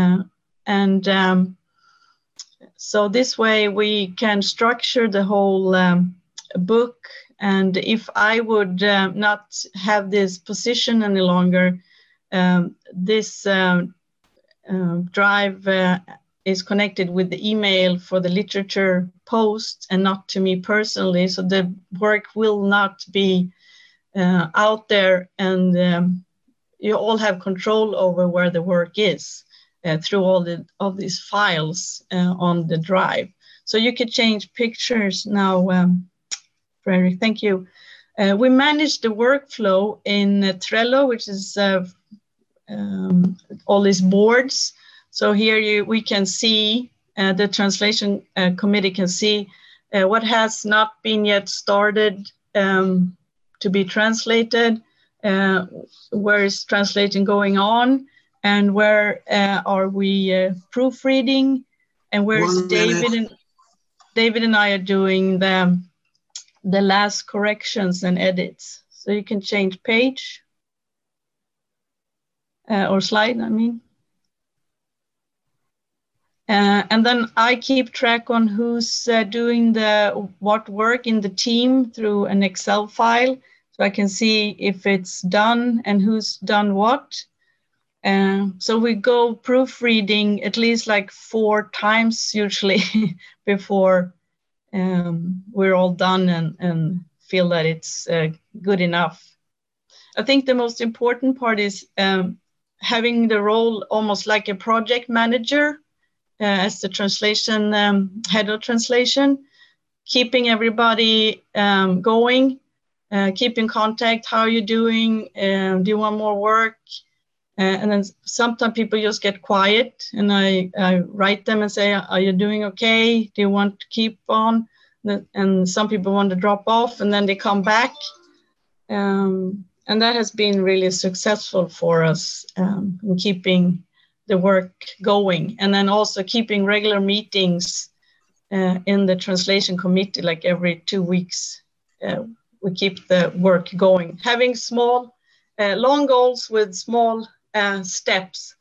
So this way we can structure the whole book. And if I would not have this position any longer, this drive is connected with the email for the literature post and not to me personally. So the work will not be out there, and you all have control over where the work is through all these files on the drive. So you can change pictures now, Frederick, thank you. We manage the workflow in Trello, which is all these boards. So here we can see, the translation committee can see what has not been yet started to be translated, where is translation going on, and where are we proofreading, and where is David and I are doing the last corrections and edits. So you can change page or slide, I mean. And then I keep track on who's doing what work in the team through an Excel file. So I can see if it's done and who's done what. So we go proofreading at least like 4 times usually before we're all done and feel that it's good enough. I think the most important part is having the role almost like a project manager as the translation, head of translation, keeping everybody going, keep in contact, how are you doing, do you want more work? And then sometimes people just get quiet, and I write them and say, are you doing okay? Do you want to keep on? And some people want to drop off, and then they come back. And that has been really successful for us in keeping the work going. And then also keeping regular meetings in the translation committee, like every 2 weeks, we keep the work going. Having small, long goals with small steps,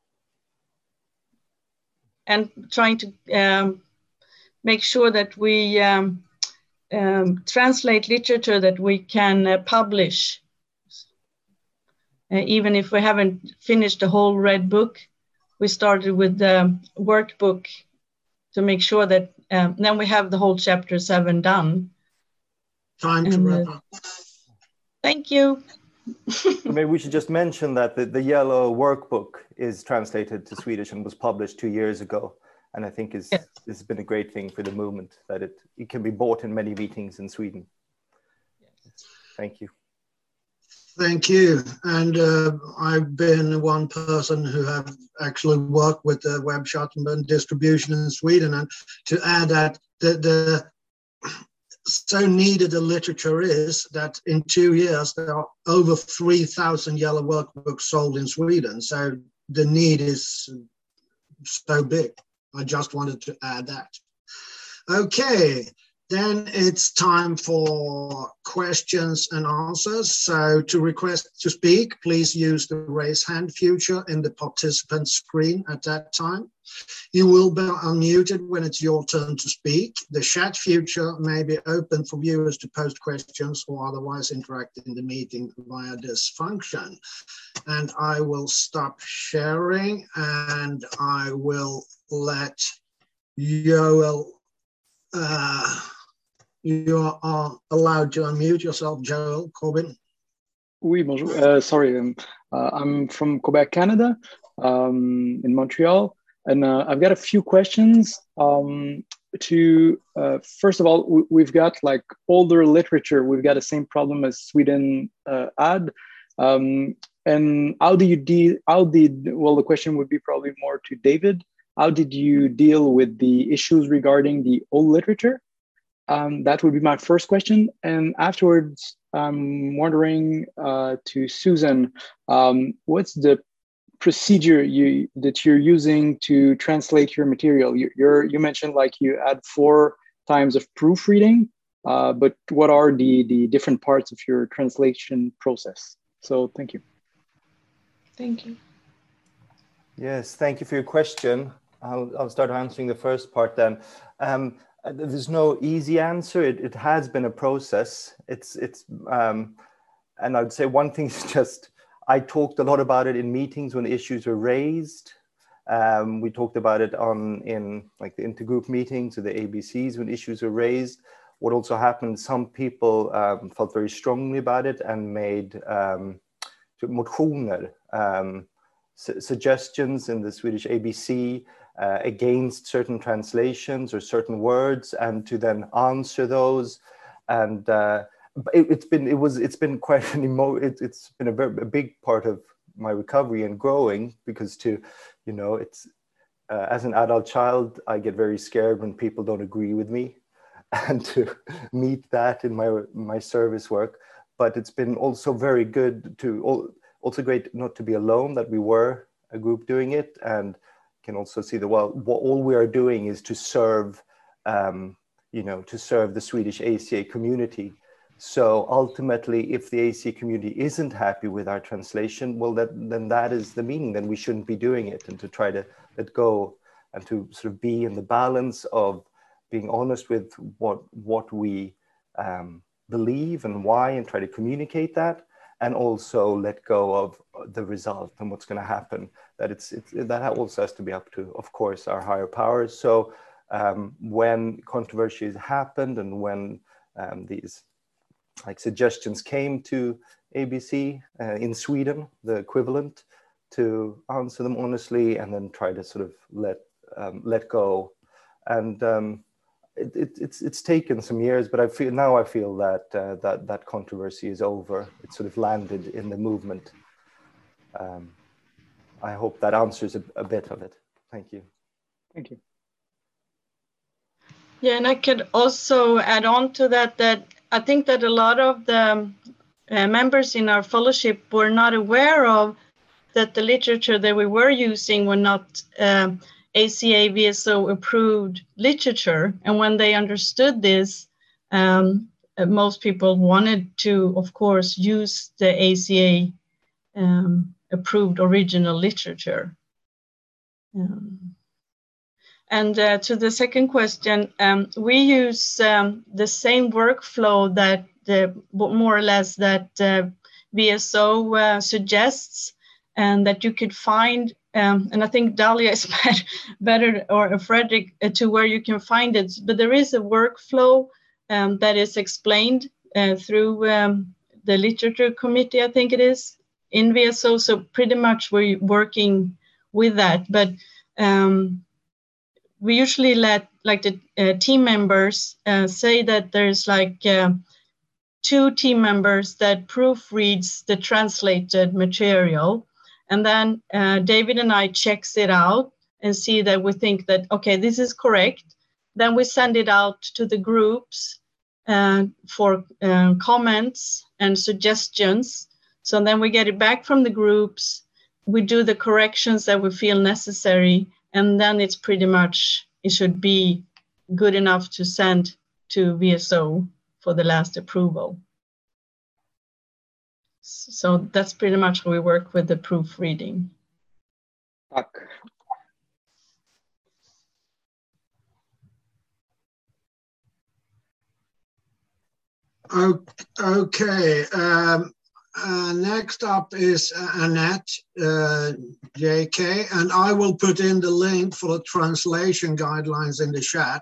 and trying to make sure that we translate literature that we can publish. Even if we haven't finished the whole red book, we started with the workbook to make sure that then we have the whole chapter 7 done. Time to wrap up. Thank you. Maybe we should just mention that the yellow workbook is translated to Swedish and was published 2 years ago. And I think this has been a great thing for the movement, that it can be bought in many meetings in Sweden. Thank you. Thank you. And I've been one person who have actually worked with the Webshot and distribution in Sweden. And to add that the so needed the literature is that in 2 years there are over 3,000 yellow workbooks sold in Sweden. So the need is so big. I just wanted to add that. Okay, then it's time for questions and answers. So to request to speak, please use the raise hand feature in the participant screen at that time. You will be unmuted when it's your turn to speak. The chat feature may be open for viewers to post questions or otherwise interact in the meeting via this function. And I will stop sharing, and I will let Joel, you are allowed to unmute yourself, Joel Corbin. Oui, bonjour. Sorry, I'm from Quebec, Canada, in Montreal. And I've got a few questions first of all, we've got like older literature. We've got the same problem as Sweden had. And how do you well, the question would be probably more to David. How did you deal with the issues regarding the old literature? That would be my first question. And afterwards, I'm wondering to Susan, what's the procedure that you're using to translate your material? You mentioned like you add 4 times of proofreading, but what are the different parts of your translation process? So thank you. Thank you. Yes, thank you for your question. I'll start answering the first part then. There's no easy answer. It has been a process. And I'd say one thing is just, I talked a lot about it in meetings when issues were raised. We talked about it in like the intergroup meetings or the ABCs when issues were raised. What also happened, some people felt very strongly about it and made motioner, suggestions in the Swedish ABC against certain translations or certain words, and to then answer those. And it's been quite it's been a big part of my recovery and growing, because it's as an adult child, I get very scared when people don't agree with me, and to meet that in my service work. But it's been also very good also great not to be alone, that we were a group doing it, and can also see that, well, what all we are doing is to serve, to serve the Swedish ACA community. So ultimately, if the ACA community isn't happy with our translation, well, then that is the meaning. Then we shouldn't be doing it, and to try to let go and to sort of be in the balance of being honest with what we believe and why, and try to communicate that, and also let go of the result and what's going to happen. That also has to be up to, of course, our higher powers. So when controversies happened, and when these suggestions came to ABC in Sweden, the equivalent, to answer them honestly and then try to sort of let go. And it's taken some years, but I feel that that controversy is over. It's sort of landed in the movement. I hope that answers a bit of it. Thank you. Thank you. Yeah, and I could also add on to that I think that a lot of the members in our fellowship were not aware of that the literature that we were using were not ACA VSO approved literature. And when they understood this, most people wanted to, of course, use the ACA approved original literature. And to the second question, we use the same workflow that more or less that VSO suggests, and that you could find, and I think Dalia is better, or Fredrik, to where you can find it. But there is a workflow that is explained through the literature committee, I think it is, in VSO. So pretty much we're working with that. But we usually let the team members say that there's 2 team members that proofreads the translated material. And then David and I checks it out and see that we think that, okay, this is correct. Then we send it out to the groups for comments and suggestions. So then we get it back from the groups. We do the corrections that we feel necessary. And then it's pretty much, it should be good enough to send to VSO for the last approval. So that's pretty much how we work with the proofreading. Okay. Next up is Annette, JK, and I will put in the link for the translation guidelines in the chat.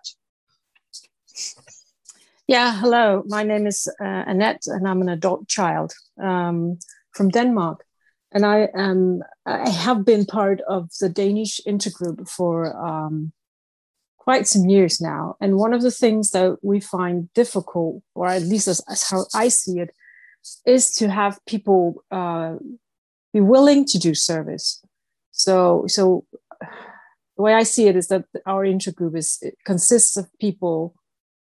Yeah, hello. My name is Annette, and I'm an adult child from Denmark. And I have been part of the Danish intergroup for quite some years now. And one of the things that we find difficult, or at least as how I see it, is to have people be willing to do service. So the way I see it is that our intergroup consists of people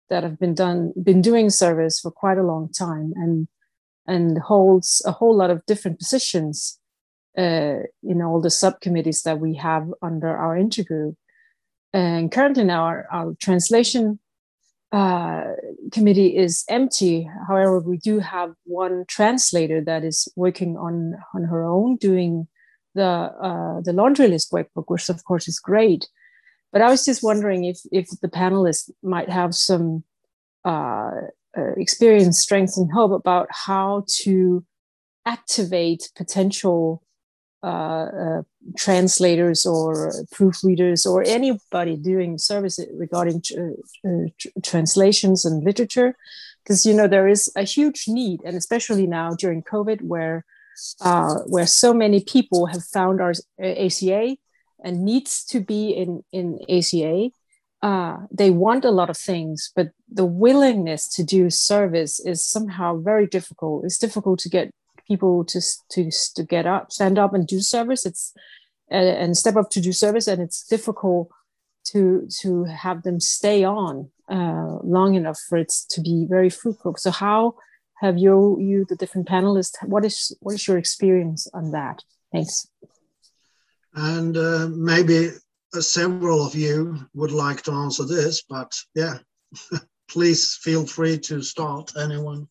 that have been doing service for quite a long time and holds a whole lot of different positions in all the subcommittees that we have under our intergroup. And currently now our translation committee is empty. However, we do have one translator that is working on her own, doing the laundry list workbook, which of course is great. But I was just wondering if the panelists might have some experience, strengths, and hope about how to activate potential translators or proofreaders or anybody doing service regarding translations and literature, because there is a huge need, and especially now during COVID, where so many people have found our ACA and needs to be in ACA. They want a lot of things, but the willingness to do service is somehow very difficult. It's difficult to get people to get up, stand up and do service. And step up to do service, and it's difficult to have them stay on long enough for it to be very fruitful. So how have you the different panelists, what is your experience on that? Thanks. And maybe several of you would like to answer this, but yeah, please feel free to start, anyone.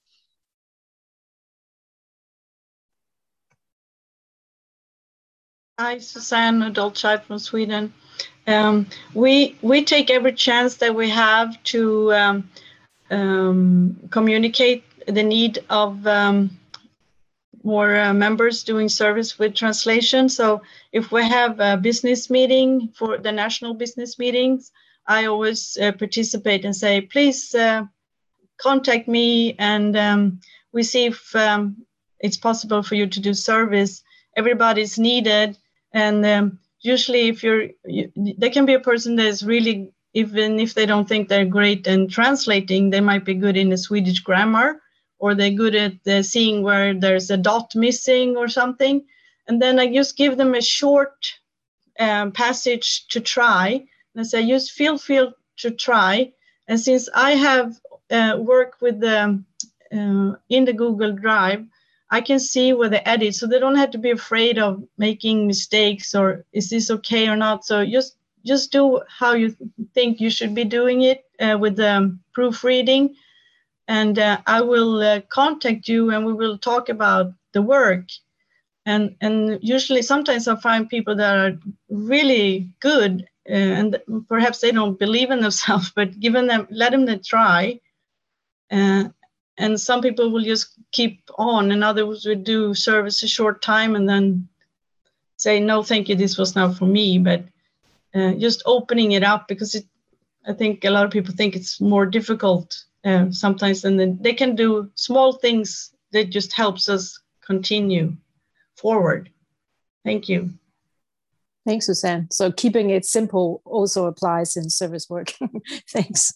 Hi, Susanne, adult child from Sweden. We take every chance that we have to communicate the need of more members doing service with translation. So if we have a business meeting for the national business meetings, I always participate and say, please contact me, and we see if it's possible for you to do service. Everybody's needed. And usually there can be a person that is really, even if they don't think they're great in translating, they might be good in the Swedish grammar, or they're good at seeing where there's a dot missing or something. And then I just give them a short passage to try. And I say, just feel to try. And since I have worked with in the Google Drive, I can see where they edit, so they don't have to be afraid of making mistakes or is this okay or not. So just do how you think you should be doing it with the proofreading, and I will contact you and we will talk about the work. And usually, sometimes I find people that are really good, and perhaps they don't believe in themselves, but let them try. And some people will just keep on, and others will do service a short time and then say, no, thank you, this was not for me. But just opening it up, because I think a lot of people think it's more difficult sometimes, and then they can do small things that just helps us continue forward. Thank you. Thanks, Susanne. So keeping it simple also applies in service work. Thanks.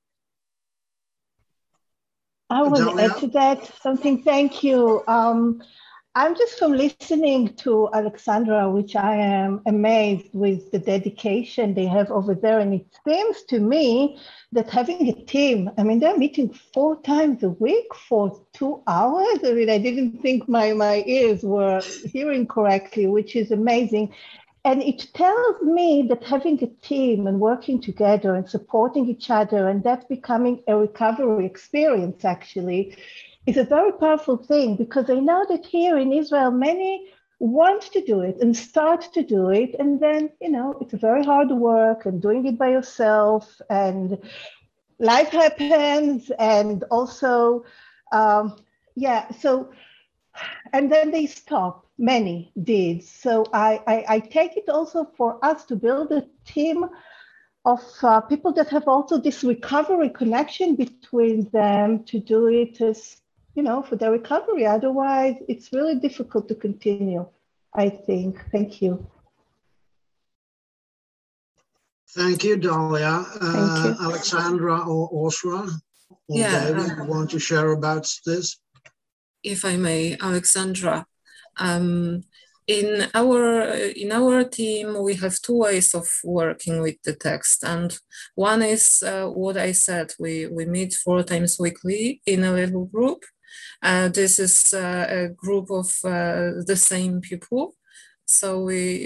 I want to add to that something. Thank you. I'm just from listening to Alexandra, which I am amazed with the dedication they have over there. And it seems to me that having a team, I mean, they're meeting 4 times a week for 2 hours. I mean, I didn't think my ears were hearing correctly, which is amazing. And it tells me that having a team and working together and supporting each other, and that becoming a recovery experience actually, is a very powerful thing, because I know that here in Israel, many want to do it and start to do it. And then, it's very hard work and doing it by yourself, and life happens. And also, and then they stop. Many did. So I take it also for us to build a team of people that have also this recovery connection between them to do it as, for their recovery. Otherwise, it's really difficult to continue, I think. Thank you. Thank you, Dalia. Thank you. Alexandra or Osra, or David, you want to share about this? If I may, Alexandra. In our team, we have two ways of working with the text, and one is what I said. We meet 4 times weekly in a little group. This is a group of the same people, so we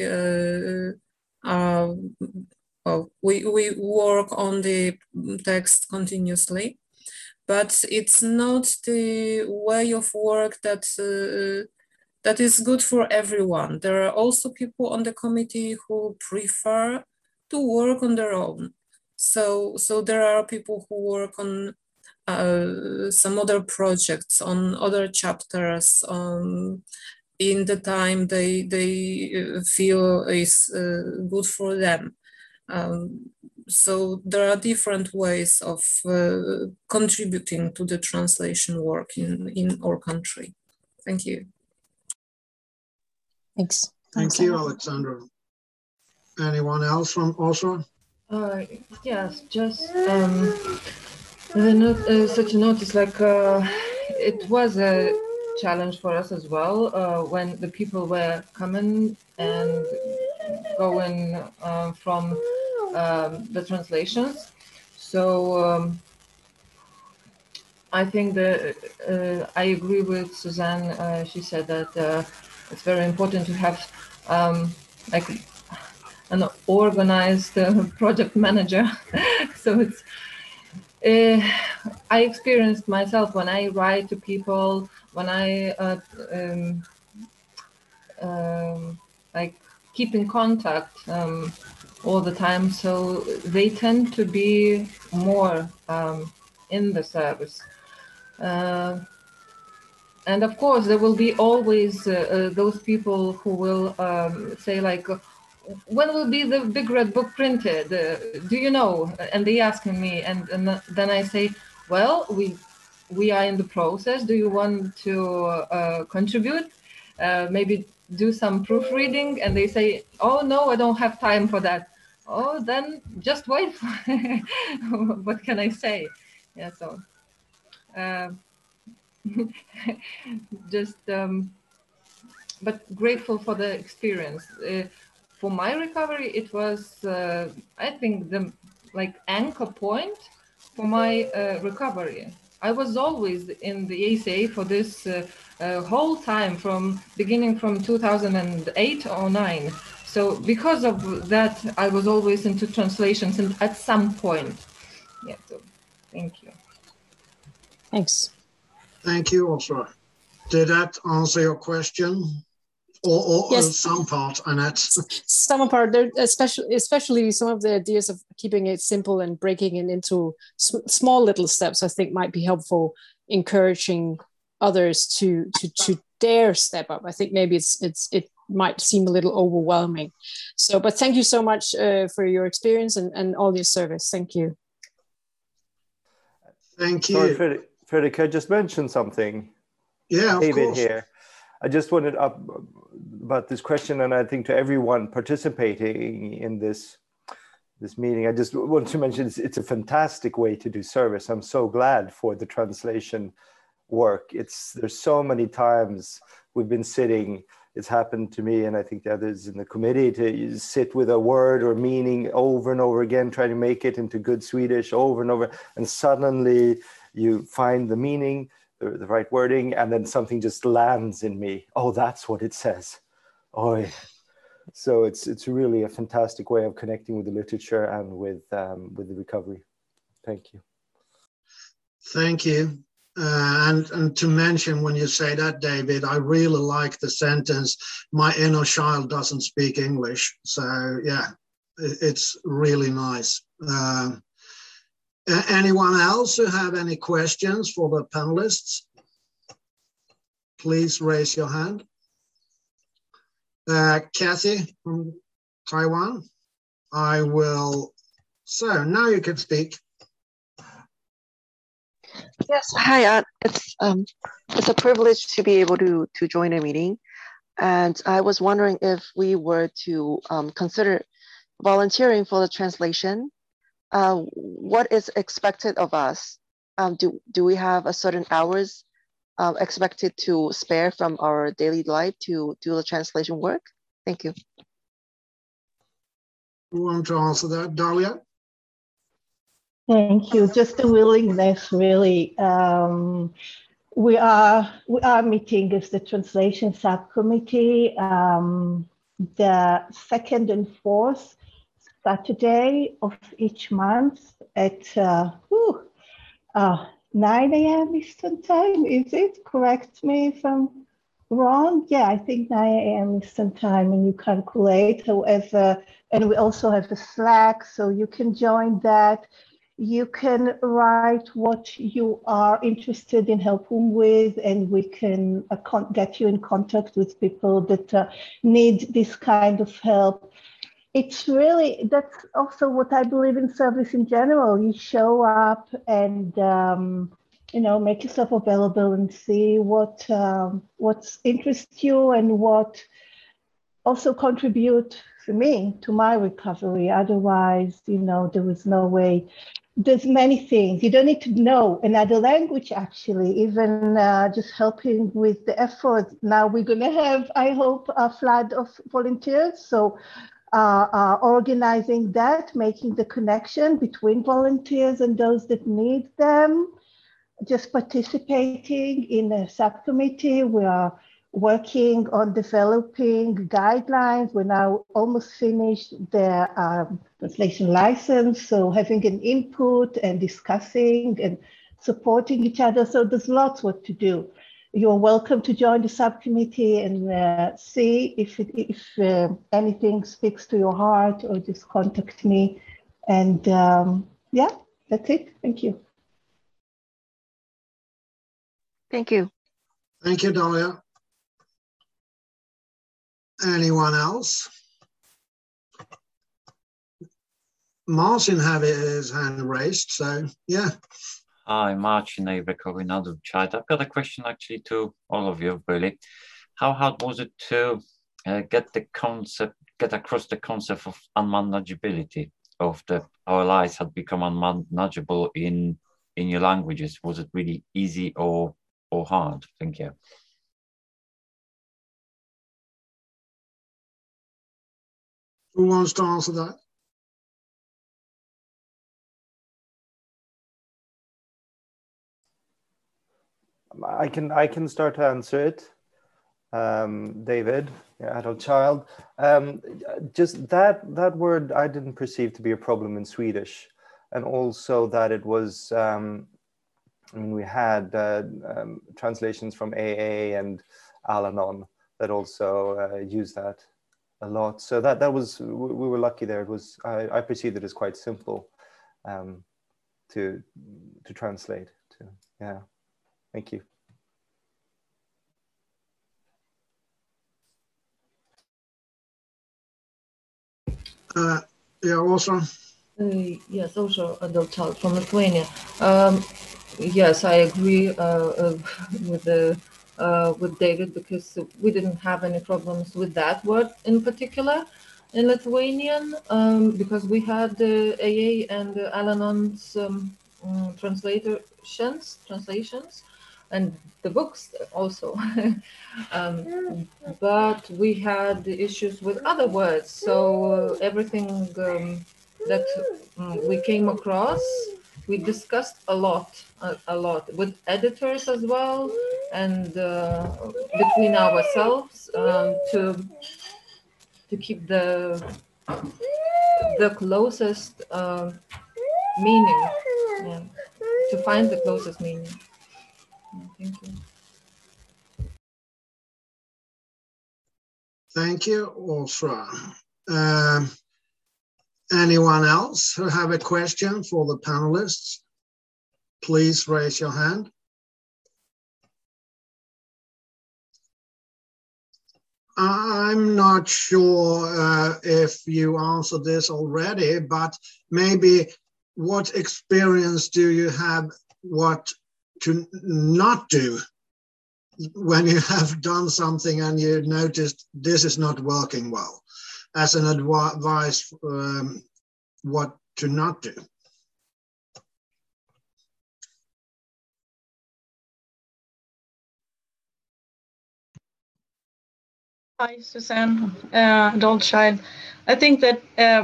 work on the text continuously, but it's not the way of work that that is good for everyone. There are also people on the committee who prefer to work on their own. So there are people who work on some other projects, on other chapters, in the time they feel is good for them. So there are different ways of contributing to the translation work in our country. Thank you. Thanks. Thank you, Alexandra. Anyone else from Oslo? Yes, just such a notice, like it was a challenge for us as well when the people were coming and going from the translations. So I think that I agree with Suzanne. She said that it's very important to have like an organized project manager. So it's I experienced myself when I write to people, when I like keep in contact all the time. So they tend to be more in the service. And of course, there will be always those people who will say like, when will be the big red book printed? Do you know? And they ask me, and then I say, well, we are in the process. Do you want to contribute? Maybe do some proofreading? And they say, oh no, I don't have time for that. Oh, then just wait. What can I say? Yeah, so just but grateful for the experience. For my recovery, it was, I think, the anchor point for my recovery. I was always in the ACA for this whole time, from beginning from 2008 or 9. So because of that, I was always into translations, and at some point. Yeah, so thank you. Thanks. Thank you, also. Did that answer your question? Or yes. Some part, Annette? Some part, especially some of the ideas of keeping it simple and breaking it into small little steps, I think might be helpful, encouraging others to dare step up. I think maybe it might seem a little overwhelming. So, but thank you so much for your experience and all your service. Thank you. Thank you. Sorry, Fredrik, could I just mention something? Yeah, David of course. Here. I just wanted up about this question, and I think to everyone participating in this meeting, I just want to mention it's a fantastic way to do service. I'm so glad for the translation work. There's so many times we've been sitting. It's happened to me, and I think the others in the committee, to sit with a word or meaning over and over again, trying to make it into good Swedish over and over, and suddenly you find the meaning, the right wording, and then something just lands in me. Oh, that's what it says. Oh, yeah. So it's really a fantastic way of connecting with the literature and with the recovery. Thank you. Thank you. And to mention, when you say that, David, I really like the sentence, my inner child doesn't speak English. So yeah, it's really nice. Anyone else who have any questions for the panelists? Please raise your hand. Kathy from Taiwan, I will. So now you can speak. Yes, hi. It's a privilege to be able to join a meeting, and I was wondering if we were to consider volunteering for the translation. What is expected of us? Do we have a certain hours expected to spare from our daily life to do the translation work? Thank you. Who want to answer that? Dalia? Thank you. Just the willingness, really. We are meeting as the translation subcommittee the 2nd and 4th Saturday of each month at 9 a.m. Eastern time. Is it? Correct me if I'm wrong. Yeah, I think 9 a.m. Eastern time, and you calculate. However, and we also have a Slack, so you can join that. You can write what you are interested in helping with, and we can get you in contact with people that need this kind of help. It's really, that's also what I believe in service in general. You show up and, make yourself available and see what interests you and what also contribute for me to my recovery. Otherwise, there was no way. There's many things. You don't need to know another language, actually, even just helping with the effort. Now we're going to have, I hope, a flood of volunteers. So organizing that, making the connection between volunteers and those that need them, just participating in a subcommittee. We are working on developing guidelines. We're now almost finished the translation license, so having an input and discussing and supporting each other. So there's lots what to do. You're welcome to join the subcommittee and see if anything speaks to your heart, or just contact me. And yeah, that's it. Thank you. Thank you. Thank you, Dalia. Anyone else? Martin had his hand raised, so yeah. Hi, Martin, a recovering adult child. I've got a question actually to all of you, really. How hard was it to get across the concept of unmanageability of our lives had become unmanageable in your languages? Was it really easy or hard? Thank you. Who wants to answer that? I can start to answer it. David, adult child. Just that word I didn't perceive to be a problem in Swedish, and also that it was. We had translations from AA and Al-Anon that also used that a lot. So that was, we were lucky there. It was, I perceived it as quite simple to translate to. Yeah. Thank you. Yeah, also. Yes, also adult child from Lithuania. Yes, I agree with David, because we didn't have any problems with that word in particular in Lithuanian, because we had the AA and Al-Anon's translations, and the books also. But we had issues with other words, so everything that we came across, we discussed a lot with editors as well, and between ourselves to keep the closest meaning, to find the closest meaning. Thank you. Thank you, Ultra. Anyone else who have a question for the panelists? Please raise your hand. I'm not sure if you answered this already, but maybe what experience do you have what to not do when you have done something and you noticed this is not working well, as an advice what to not do? Hi, Suzanne, adult child. I think that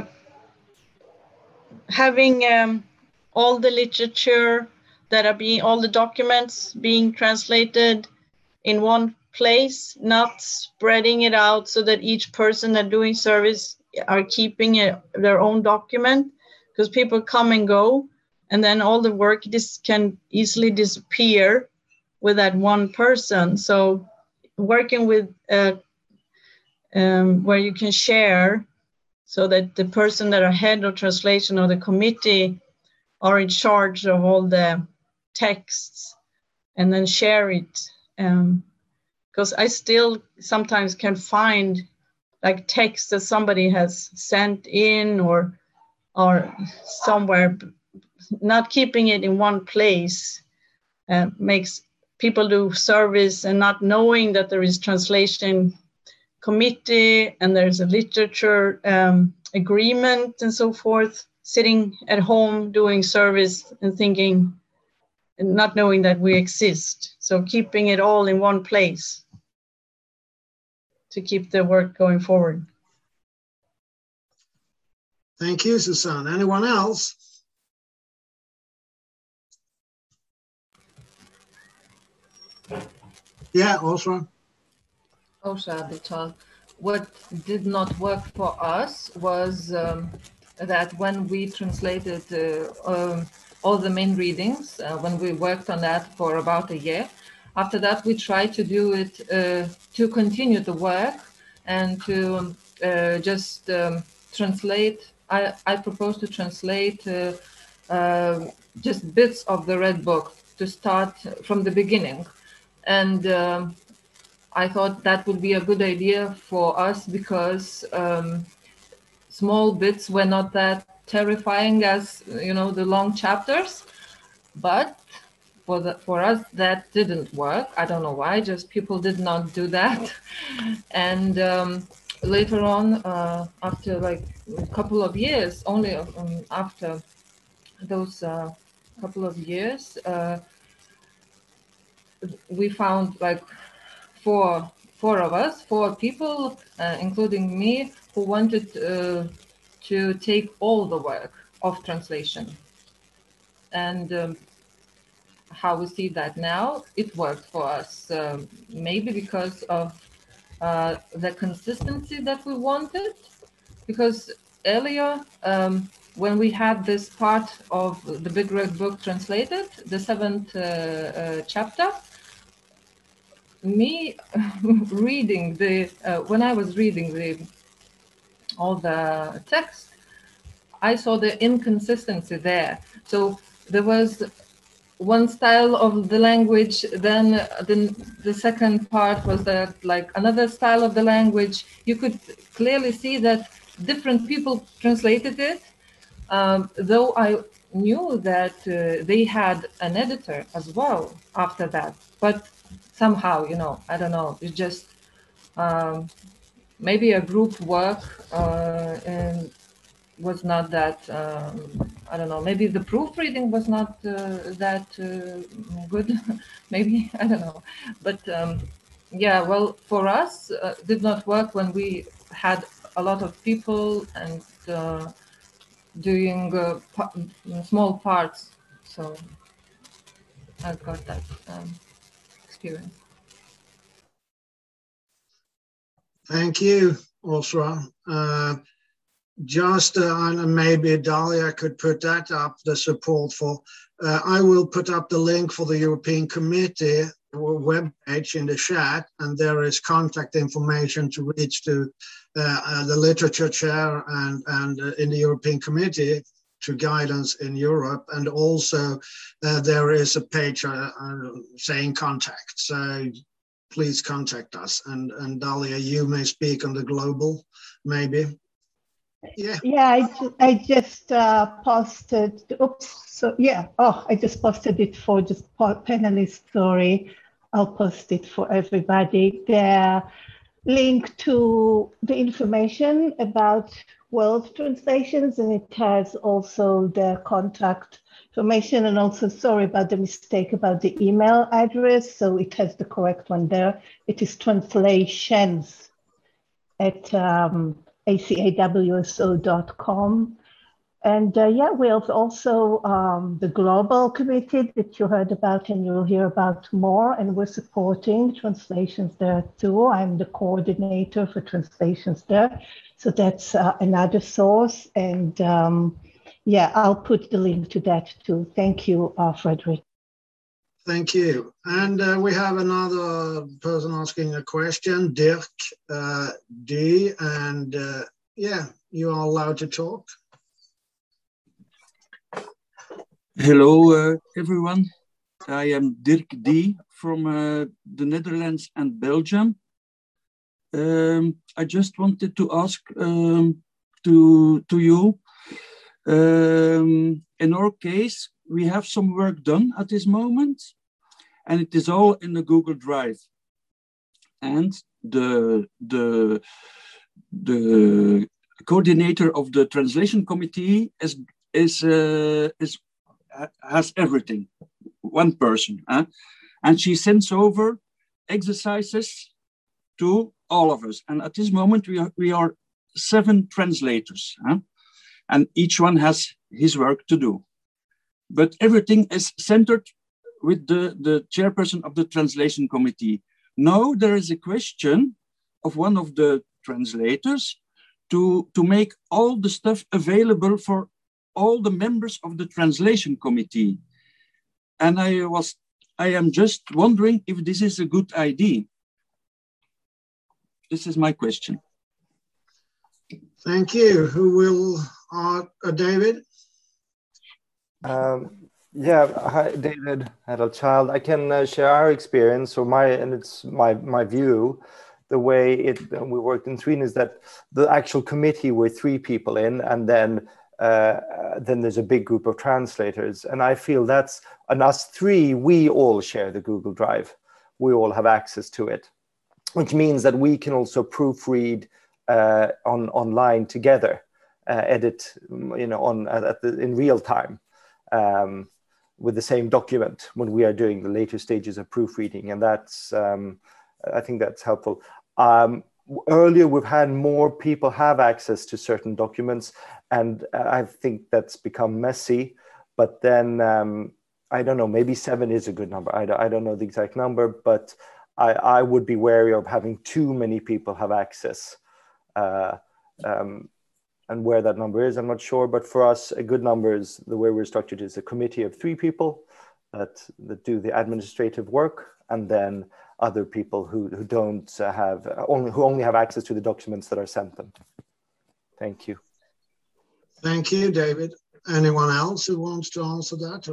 having all the literature that are all the documents being translated in one place, not spreading it out so that each person that doing service are keeping their own document, because people come and go, and then all the work can easily disappear with that one person. So working with where you can share, so that the person that are head of translation or the committee are in charge of all the texts, and then share it. Because I still sometimes can find like text that somebody has sent in or somewhere. Not keeping it in one place makes people do service and not knowing that there is translation committee and there's a literature agreement and so forth, sitting at home doing service and thinking and not knowing that we exist. So keeping it all in one place to keep the work going forward. Thank you, Susanne. Anyone else? Yeah, Osra. Osra Bichal. What did not work for us was that when we translated all the main readings, when we worked on that for about a year, after that we tried to do it to continue the work and to just translate. I proposed to translate just bits of the Red Book to start from the beginning. And I thought that would be a good idea for us because small bits were not that terrifying as, you know, the long chapters. But for us, that didn't work. I don't know why, just people did not do that. And later on, after like a couple of years, only after those couple of years, we found like four people, including me, who wanted to take all the work of translation. And how we see that now, it worked for us, maybe because of the consistency that we wanted, because earlier, when we had this part of the Big Red Book translated, the 7th chapter, me reading when I was reading all the text, I saw the inconsistency there. So there was one style of the language, then the second part was like another style of the language. You could clearly see that different people translated it, though I knew that they had an editor as well after that. But somehow, you know, I don't know, it's just maybe a group work and was not that, I don't know, maybe the proofreading was not that good, maybe, I don't know. But yeah, well, for us, did not work when we had a lot of people and doing small parts. So I got that experience. Thank you, Osra. Just maybe Dalia could put that up, the support for. I will put up the link for the European Committee webpage in the chat, and there is contact information to reach to the literature chair and in the European Committee to guidance in Europe, and also there is a page saying contact. So please contact us. And Dalia, you may speak on the global, maybe. Yeah, I just posted. Oops. So yeah. Oh, I just posted it for just panelist story. I'll post it for everybody. The link to the information about world translations, and it has also the contact information, and also sorry about the mistake about the email address. So it has the correct one there. It is translations at acawso.com. And we have also the global committee that you heard about and you'll hear about more, and we're supporting translations there too. I'm the coordinator for translations there. So that's another source. And I'll put the link to that too. Thank you, Frederick. Thank you. And we have another person asking a question, Dirk D. And you are allowed to talk. Hello, everyone. I am Dirk D. from the Netherlands and Belgium. I just wanted to ask to you, in our case, we have some work done at this moment, and it is all in the Google Drive. And the coordinator of the translation committee has everything, one person, and she sends over exercises to all of us. And at this moment, we are 7 translators, and each one has his work to do. But everything is centered with the chairperson of the translation committee. Now there is a question of one of the translators to make all the stuff available for all the members of the translation committee. And I am just wondering if this is a good idea. This is my question. Thank you. Who will, David? Hi, David Adult-Child. I can share our experience, it's my view. The way we worked in Sweden is that the actual committee were 3 people in, and then there's a big group of translators. And I feel and us 3, we all share the Google Drive. We all have access to it, which means that we can also proofread online together, edit, in real time with the same document when we are doing the later stages of proofreading. And that's, I think that's helpful. Earlier, we've had more people have access to certain documents, and I think that's become messy. But then, I don't know, maybe 7 is a good number. I don't know the exact number, but I would be wary of having too many people have access. And where that number is, I'm not sure. But for us, a good number is, the way we're structured, is a committee of 3 people that do the administrative work, and then other people who only have access to the documents that are sent them. Thank you. Thank you, David. Anyone else who wants to answer that?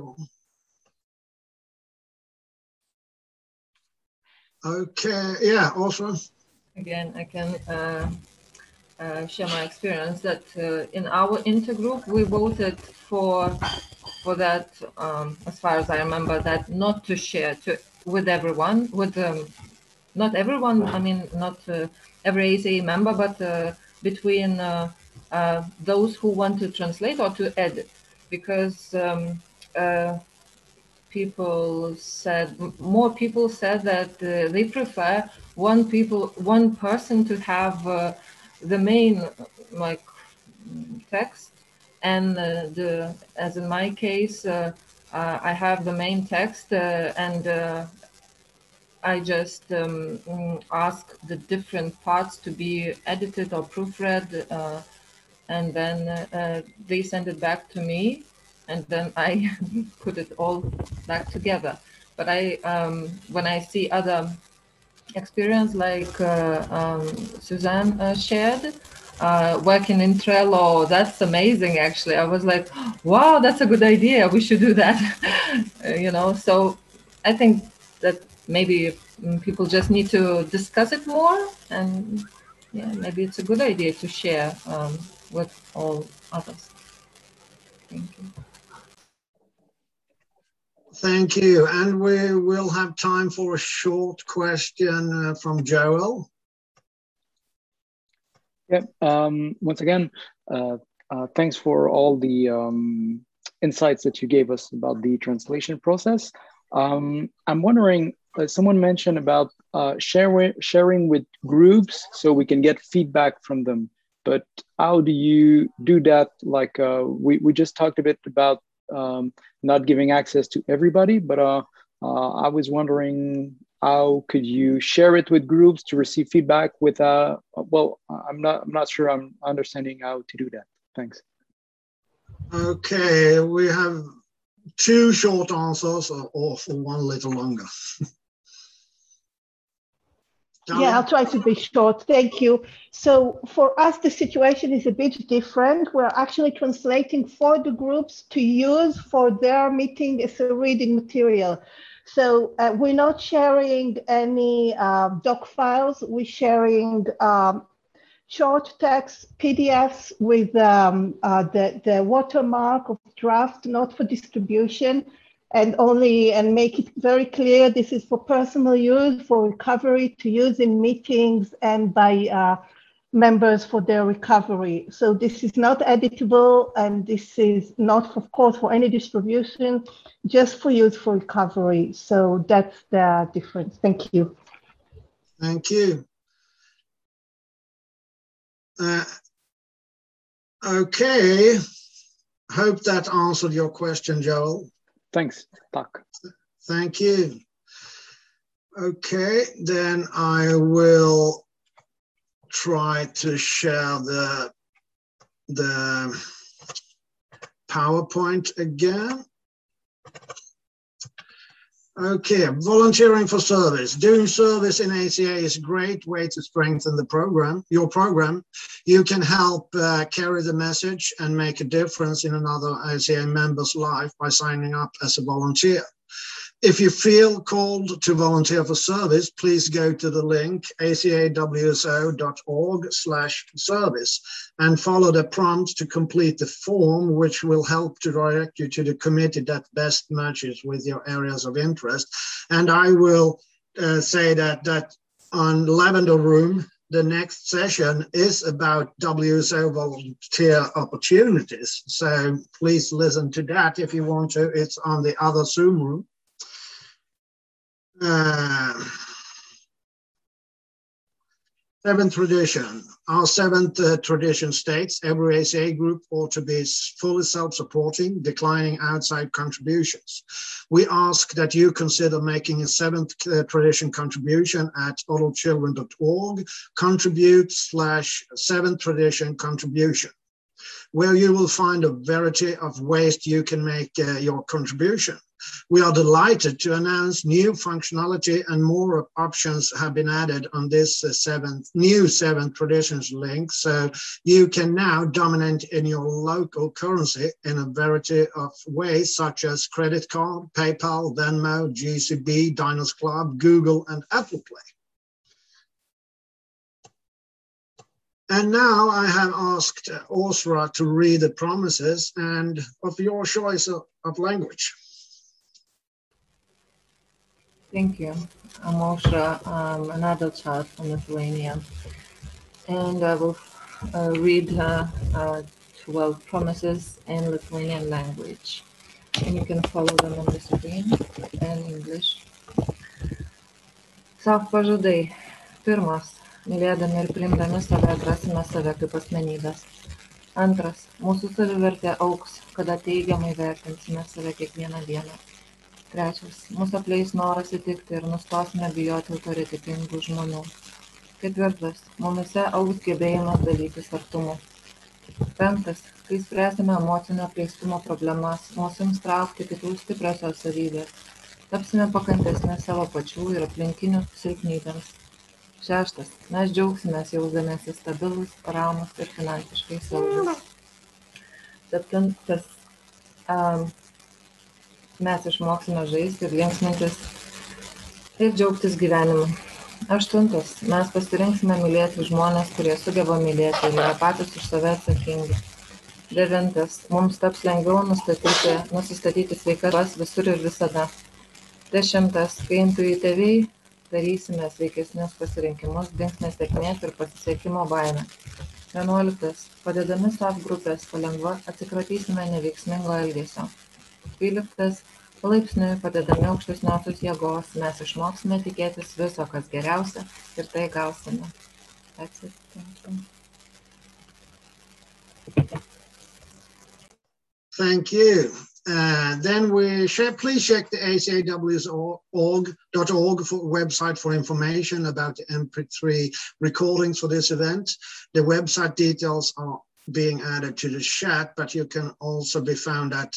Okay, also. Again, I can share my experience that in our intergroup, we voted for that, as far as I remember, that not to share with everyone, not everyone, I mean, not every ACA member, but between those who want to translate or to edit, because more people said that they prefer one person to have the main text, and as in my case, I have the main text, and I just ask the different parts to be edited or proofread, and then they send it back to me, and then I put it all back together. But when I see other experience like Suzanne shared, working in Trello, that's amazing. Actually, I was like, wow, that's a good idea. We should do that. So I think that maybe people just need to discuss it more, and maybe it's a good idea to share with all others. Thank you. Thank you. And we will have time for a short question from Joel. Once again, thanks for all the insights that you gave us about the translation process. I'm wondering, someone mentioned about sharing with groups so we can get feedback from them. But how do you do that? Like we just talked a bit about not giving access to everybody, but I was wondering, how could you share it with groups to receive feedback with well, I'm not sure I'm understanding how to do that. Thanks. Okay, we have 2 short answers or for 1 little longer. Yeah, I'll try to be short. Thank you. So for us, the situation is a bit different. We're actually translating for the groups to use for their meeting as a reading material. So we're not sharing any doc files. We're sharing short text PDFs with the watermark of draft, not for distribution, and make it very clear this is for personal use, for recovery, to use in meetings and by members for their recovery. So this is not editable, and this is not, of course, for any distribution, just for use for recovery. So that's the difference. Thank you. Thank you. Okay, hope that answered your question, Joel. Thanks, Doc. Thank you. Okay, then I will try to share the PowerPoint again. Okay, volunteering for service. Doing service in ACA is a great way to strengthen your program. You can help carry the message and make a difference in another ACA member's life by signing up as a volunteer. If you feel called to volunteer for service, please go to the link acawso.org/service and follow the prompt to complete the form, which will help to direct you to the committee that best matches with your areas of interest. And I will say that on Lavender Room, the next session is about WSO volunteer opportunities. So please listen to that if you want to. It's on the other Zoom room. Seventh tradition. Our seventh tradition states every ACA group ought to be fully self-supporting, declining outside contributions. We ask that you consider making a seventh tradition contribution at adultchildren.org, contribute/seventh tradition contribution, where you will find a variety of ways you can make your contribution. We are delighted to announce new functionality and more options have been added on this new seventh traditions link. So you can now dominate in your local currency in a variety of ways, such as credit card, PayPal, Venmo, GCB, Diners Club, Google, and Apple Pay. And now I have asked Osra to read the promises and of your choice of language. Thank you. I'm Osra. I'm an adult child from Lithuania, and I will read 12 promises in Lithuanian language, and you can follow them on the screen in English. Sav pažadai. Pirmas, mylėdami ir priimdami save atrasime save kaip asmenybės. Antras, mūsų savivertė augs, kada teigiamai vertinsime save kiekvieną dieną. Trečias, mūsų apleis noras įtikti ir nustosime bijoti autoritetingų žmonių. Ketvirtas, mumise augs gebėjimas dalytis artumu. Penktas, kai spręsime emocinio apleistumo problemas, mus ims traukti kitų stipriosios savybės. Tapsime pakantesni savo pačių ir aplinkinių silpnybėms. Šeštas, mes džiaugsimės jausdamiesi stabilus, ramus ir finansiškai saugūs. Septintas, mes išmoksime žaisti ir linksmintis ir džiaugtis gyvenimu. Aštuntas, mes pasirinksime mylėti žmonės, kurie sugeba mylėti ir yra patys už save atsakingi. Devintas, mums taps lengviau nusistatyti sveikas visur ir visada. 10, kai intuityviai darysime sveikesnius pasirinkimus, dings nesėkmės ir pasisekimo baimė. 11, padedami SAF grupės palengva atsikratysime neveiksmingo elgesio. 12, Palaipsniui padedami aukštesniosios jėgos, mes išmoksime tikėtis viso, kas geriausia, ir tai gausime. That's it. Thank you. Thank you. Then please check the acaws.org website for information about the MP3 recordings for this event. The website details are being added to the chat, but you can also be found at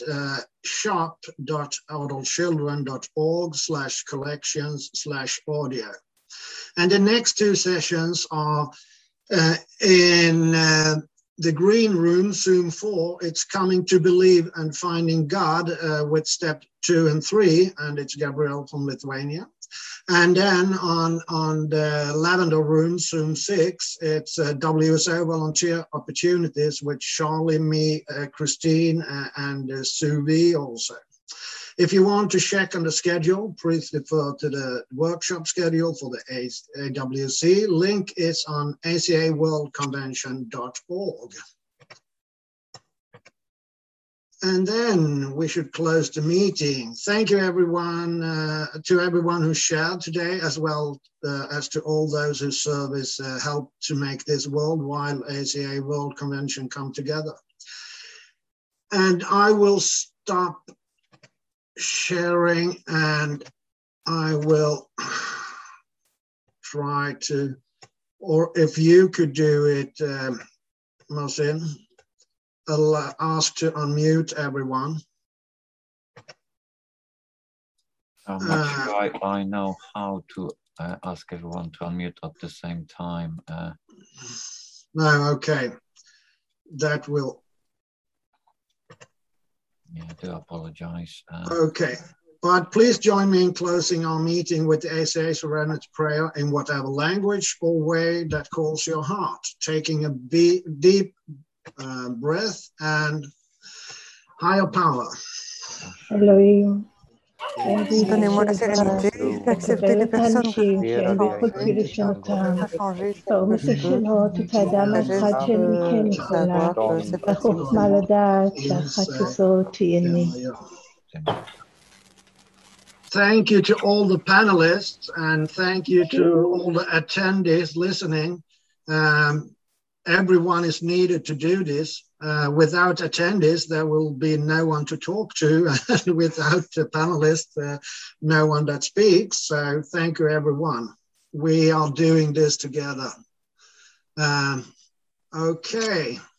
shop.adultchildren.org/collections/audio. And the next two sessions are in the green room, Zoom 4, it's Coming to Believe and Finding God with step 2 and 3, and it's Gabrielle from Lithuania. And then on the lavender room, Zoom 6, it's WSO volunteer opportunities with Charlie, me, Christine, and Sue V also. If you want to check on the schedule, please refer to the workshop schedule for the AWC. Link is on acaworldconvention.org. And then we should close the meeting. Thank you, everyone, to everyone who shared today, as well as to all those whose service helped to make this worldwide ACA World Convention come together. And I will stop sharing, and I will try to, or if you could do it, Marcin, I'll ask to unmute everyone. I'm not sure I know how to ask everyone to unmute at the same time. No, okay. That will. Yeah, I do apologize. Okay, but please join me in closing our meeting with the ACA Serenity Prayer in whatever language or way that calls your heart, taking a deep breath and higher power. Elohim, Donnez-moi la sérénité d'accepter les personnes que je Thank you to all the panelists, and thank you to all the attendees listening. Everyone is needed to do this. Without attendees, there will be no one to talk to, and without the panelists, no one that speaks. So thank you, everyone. We are doing this together. Okay.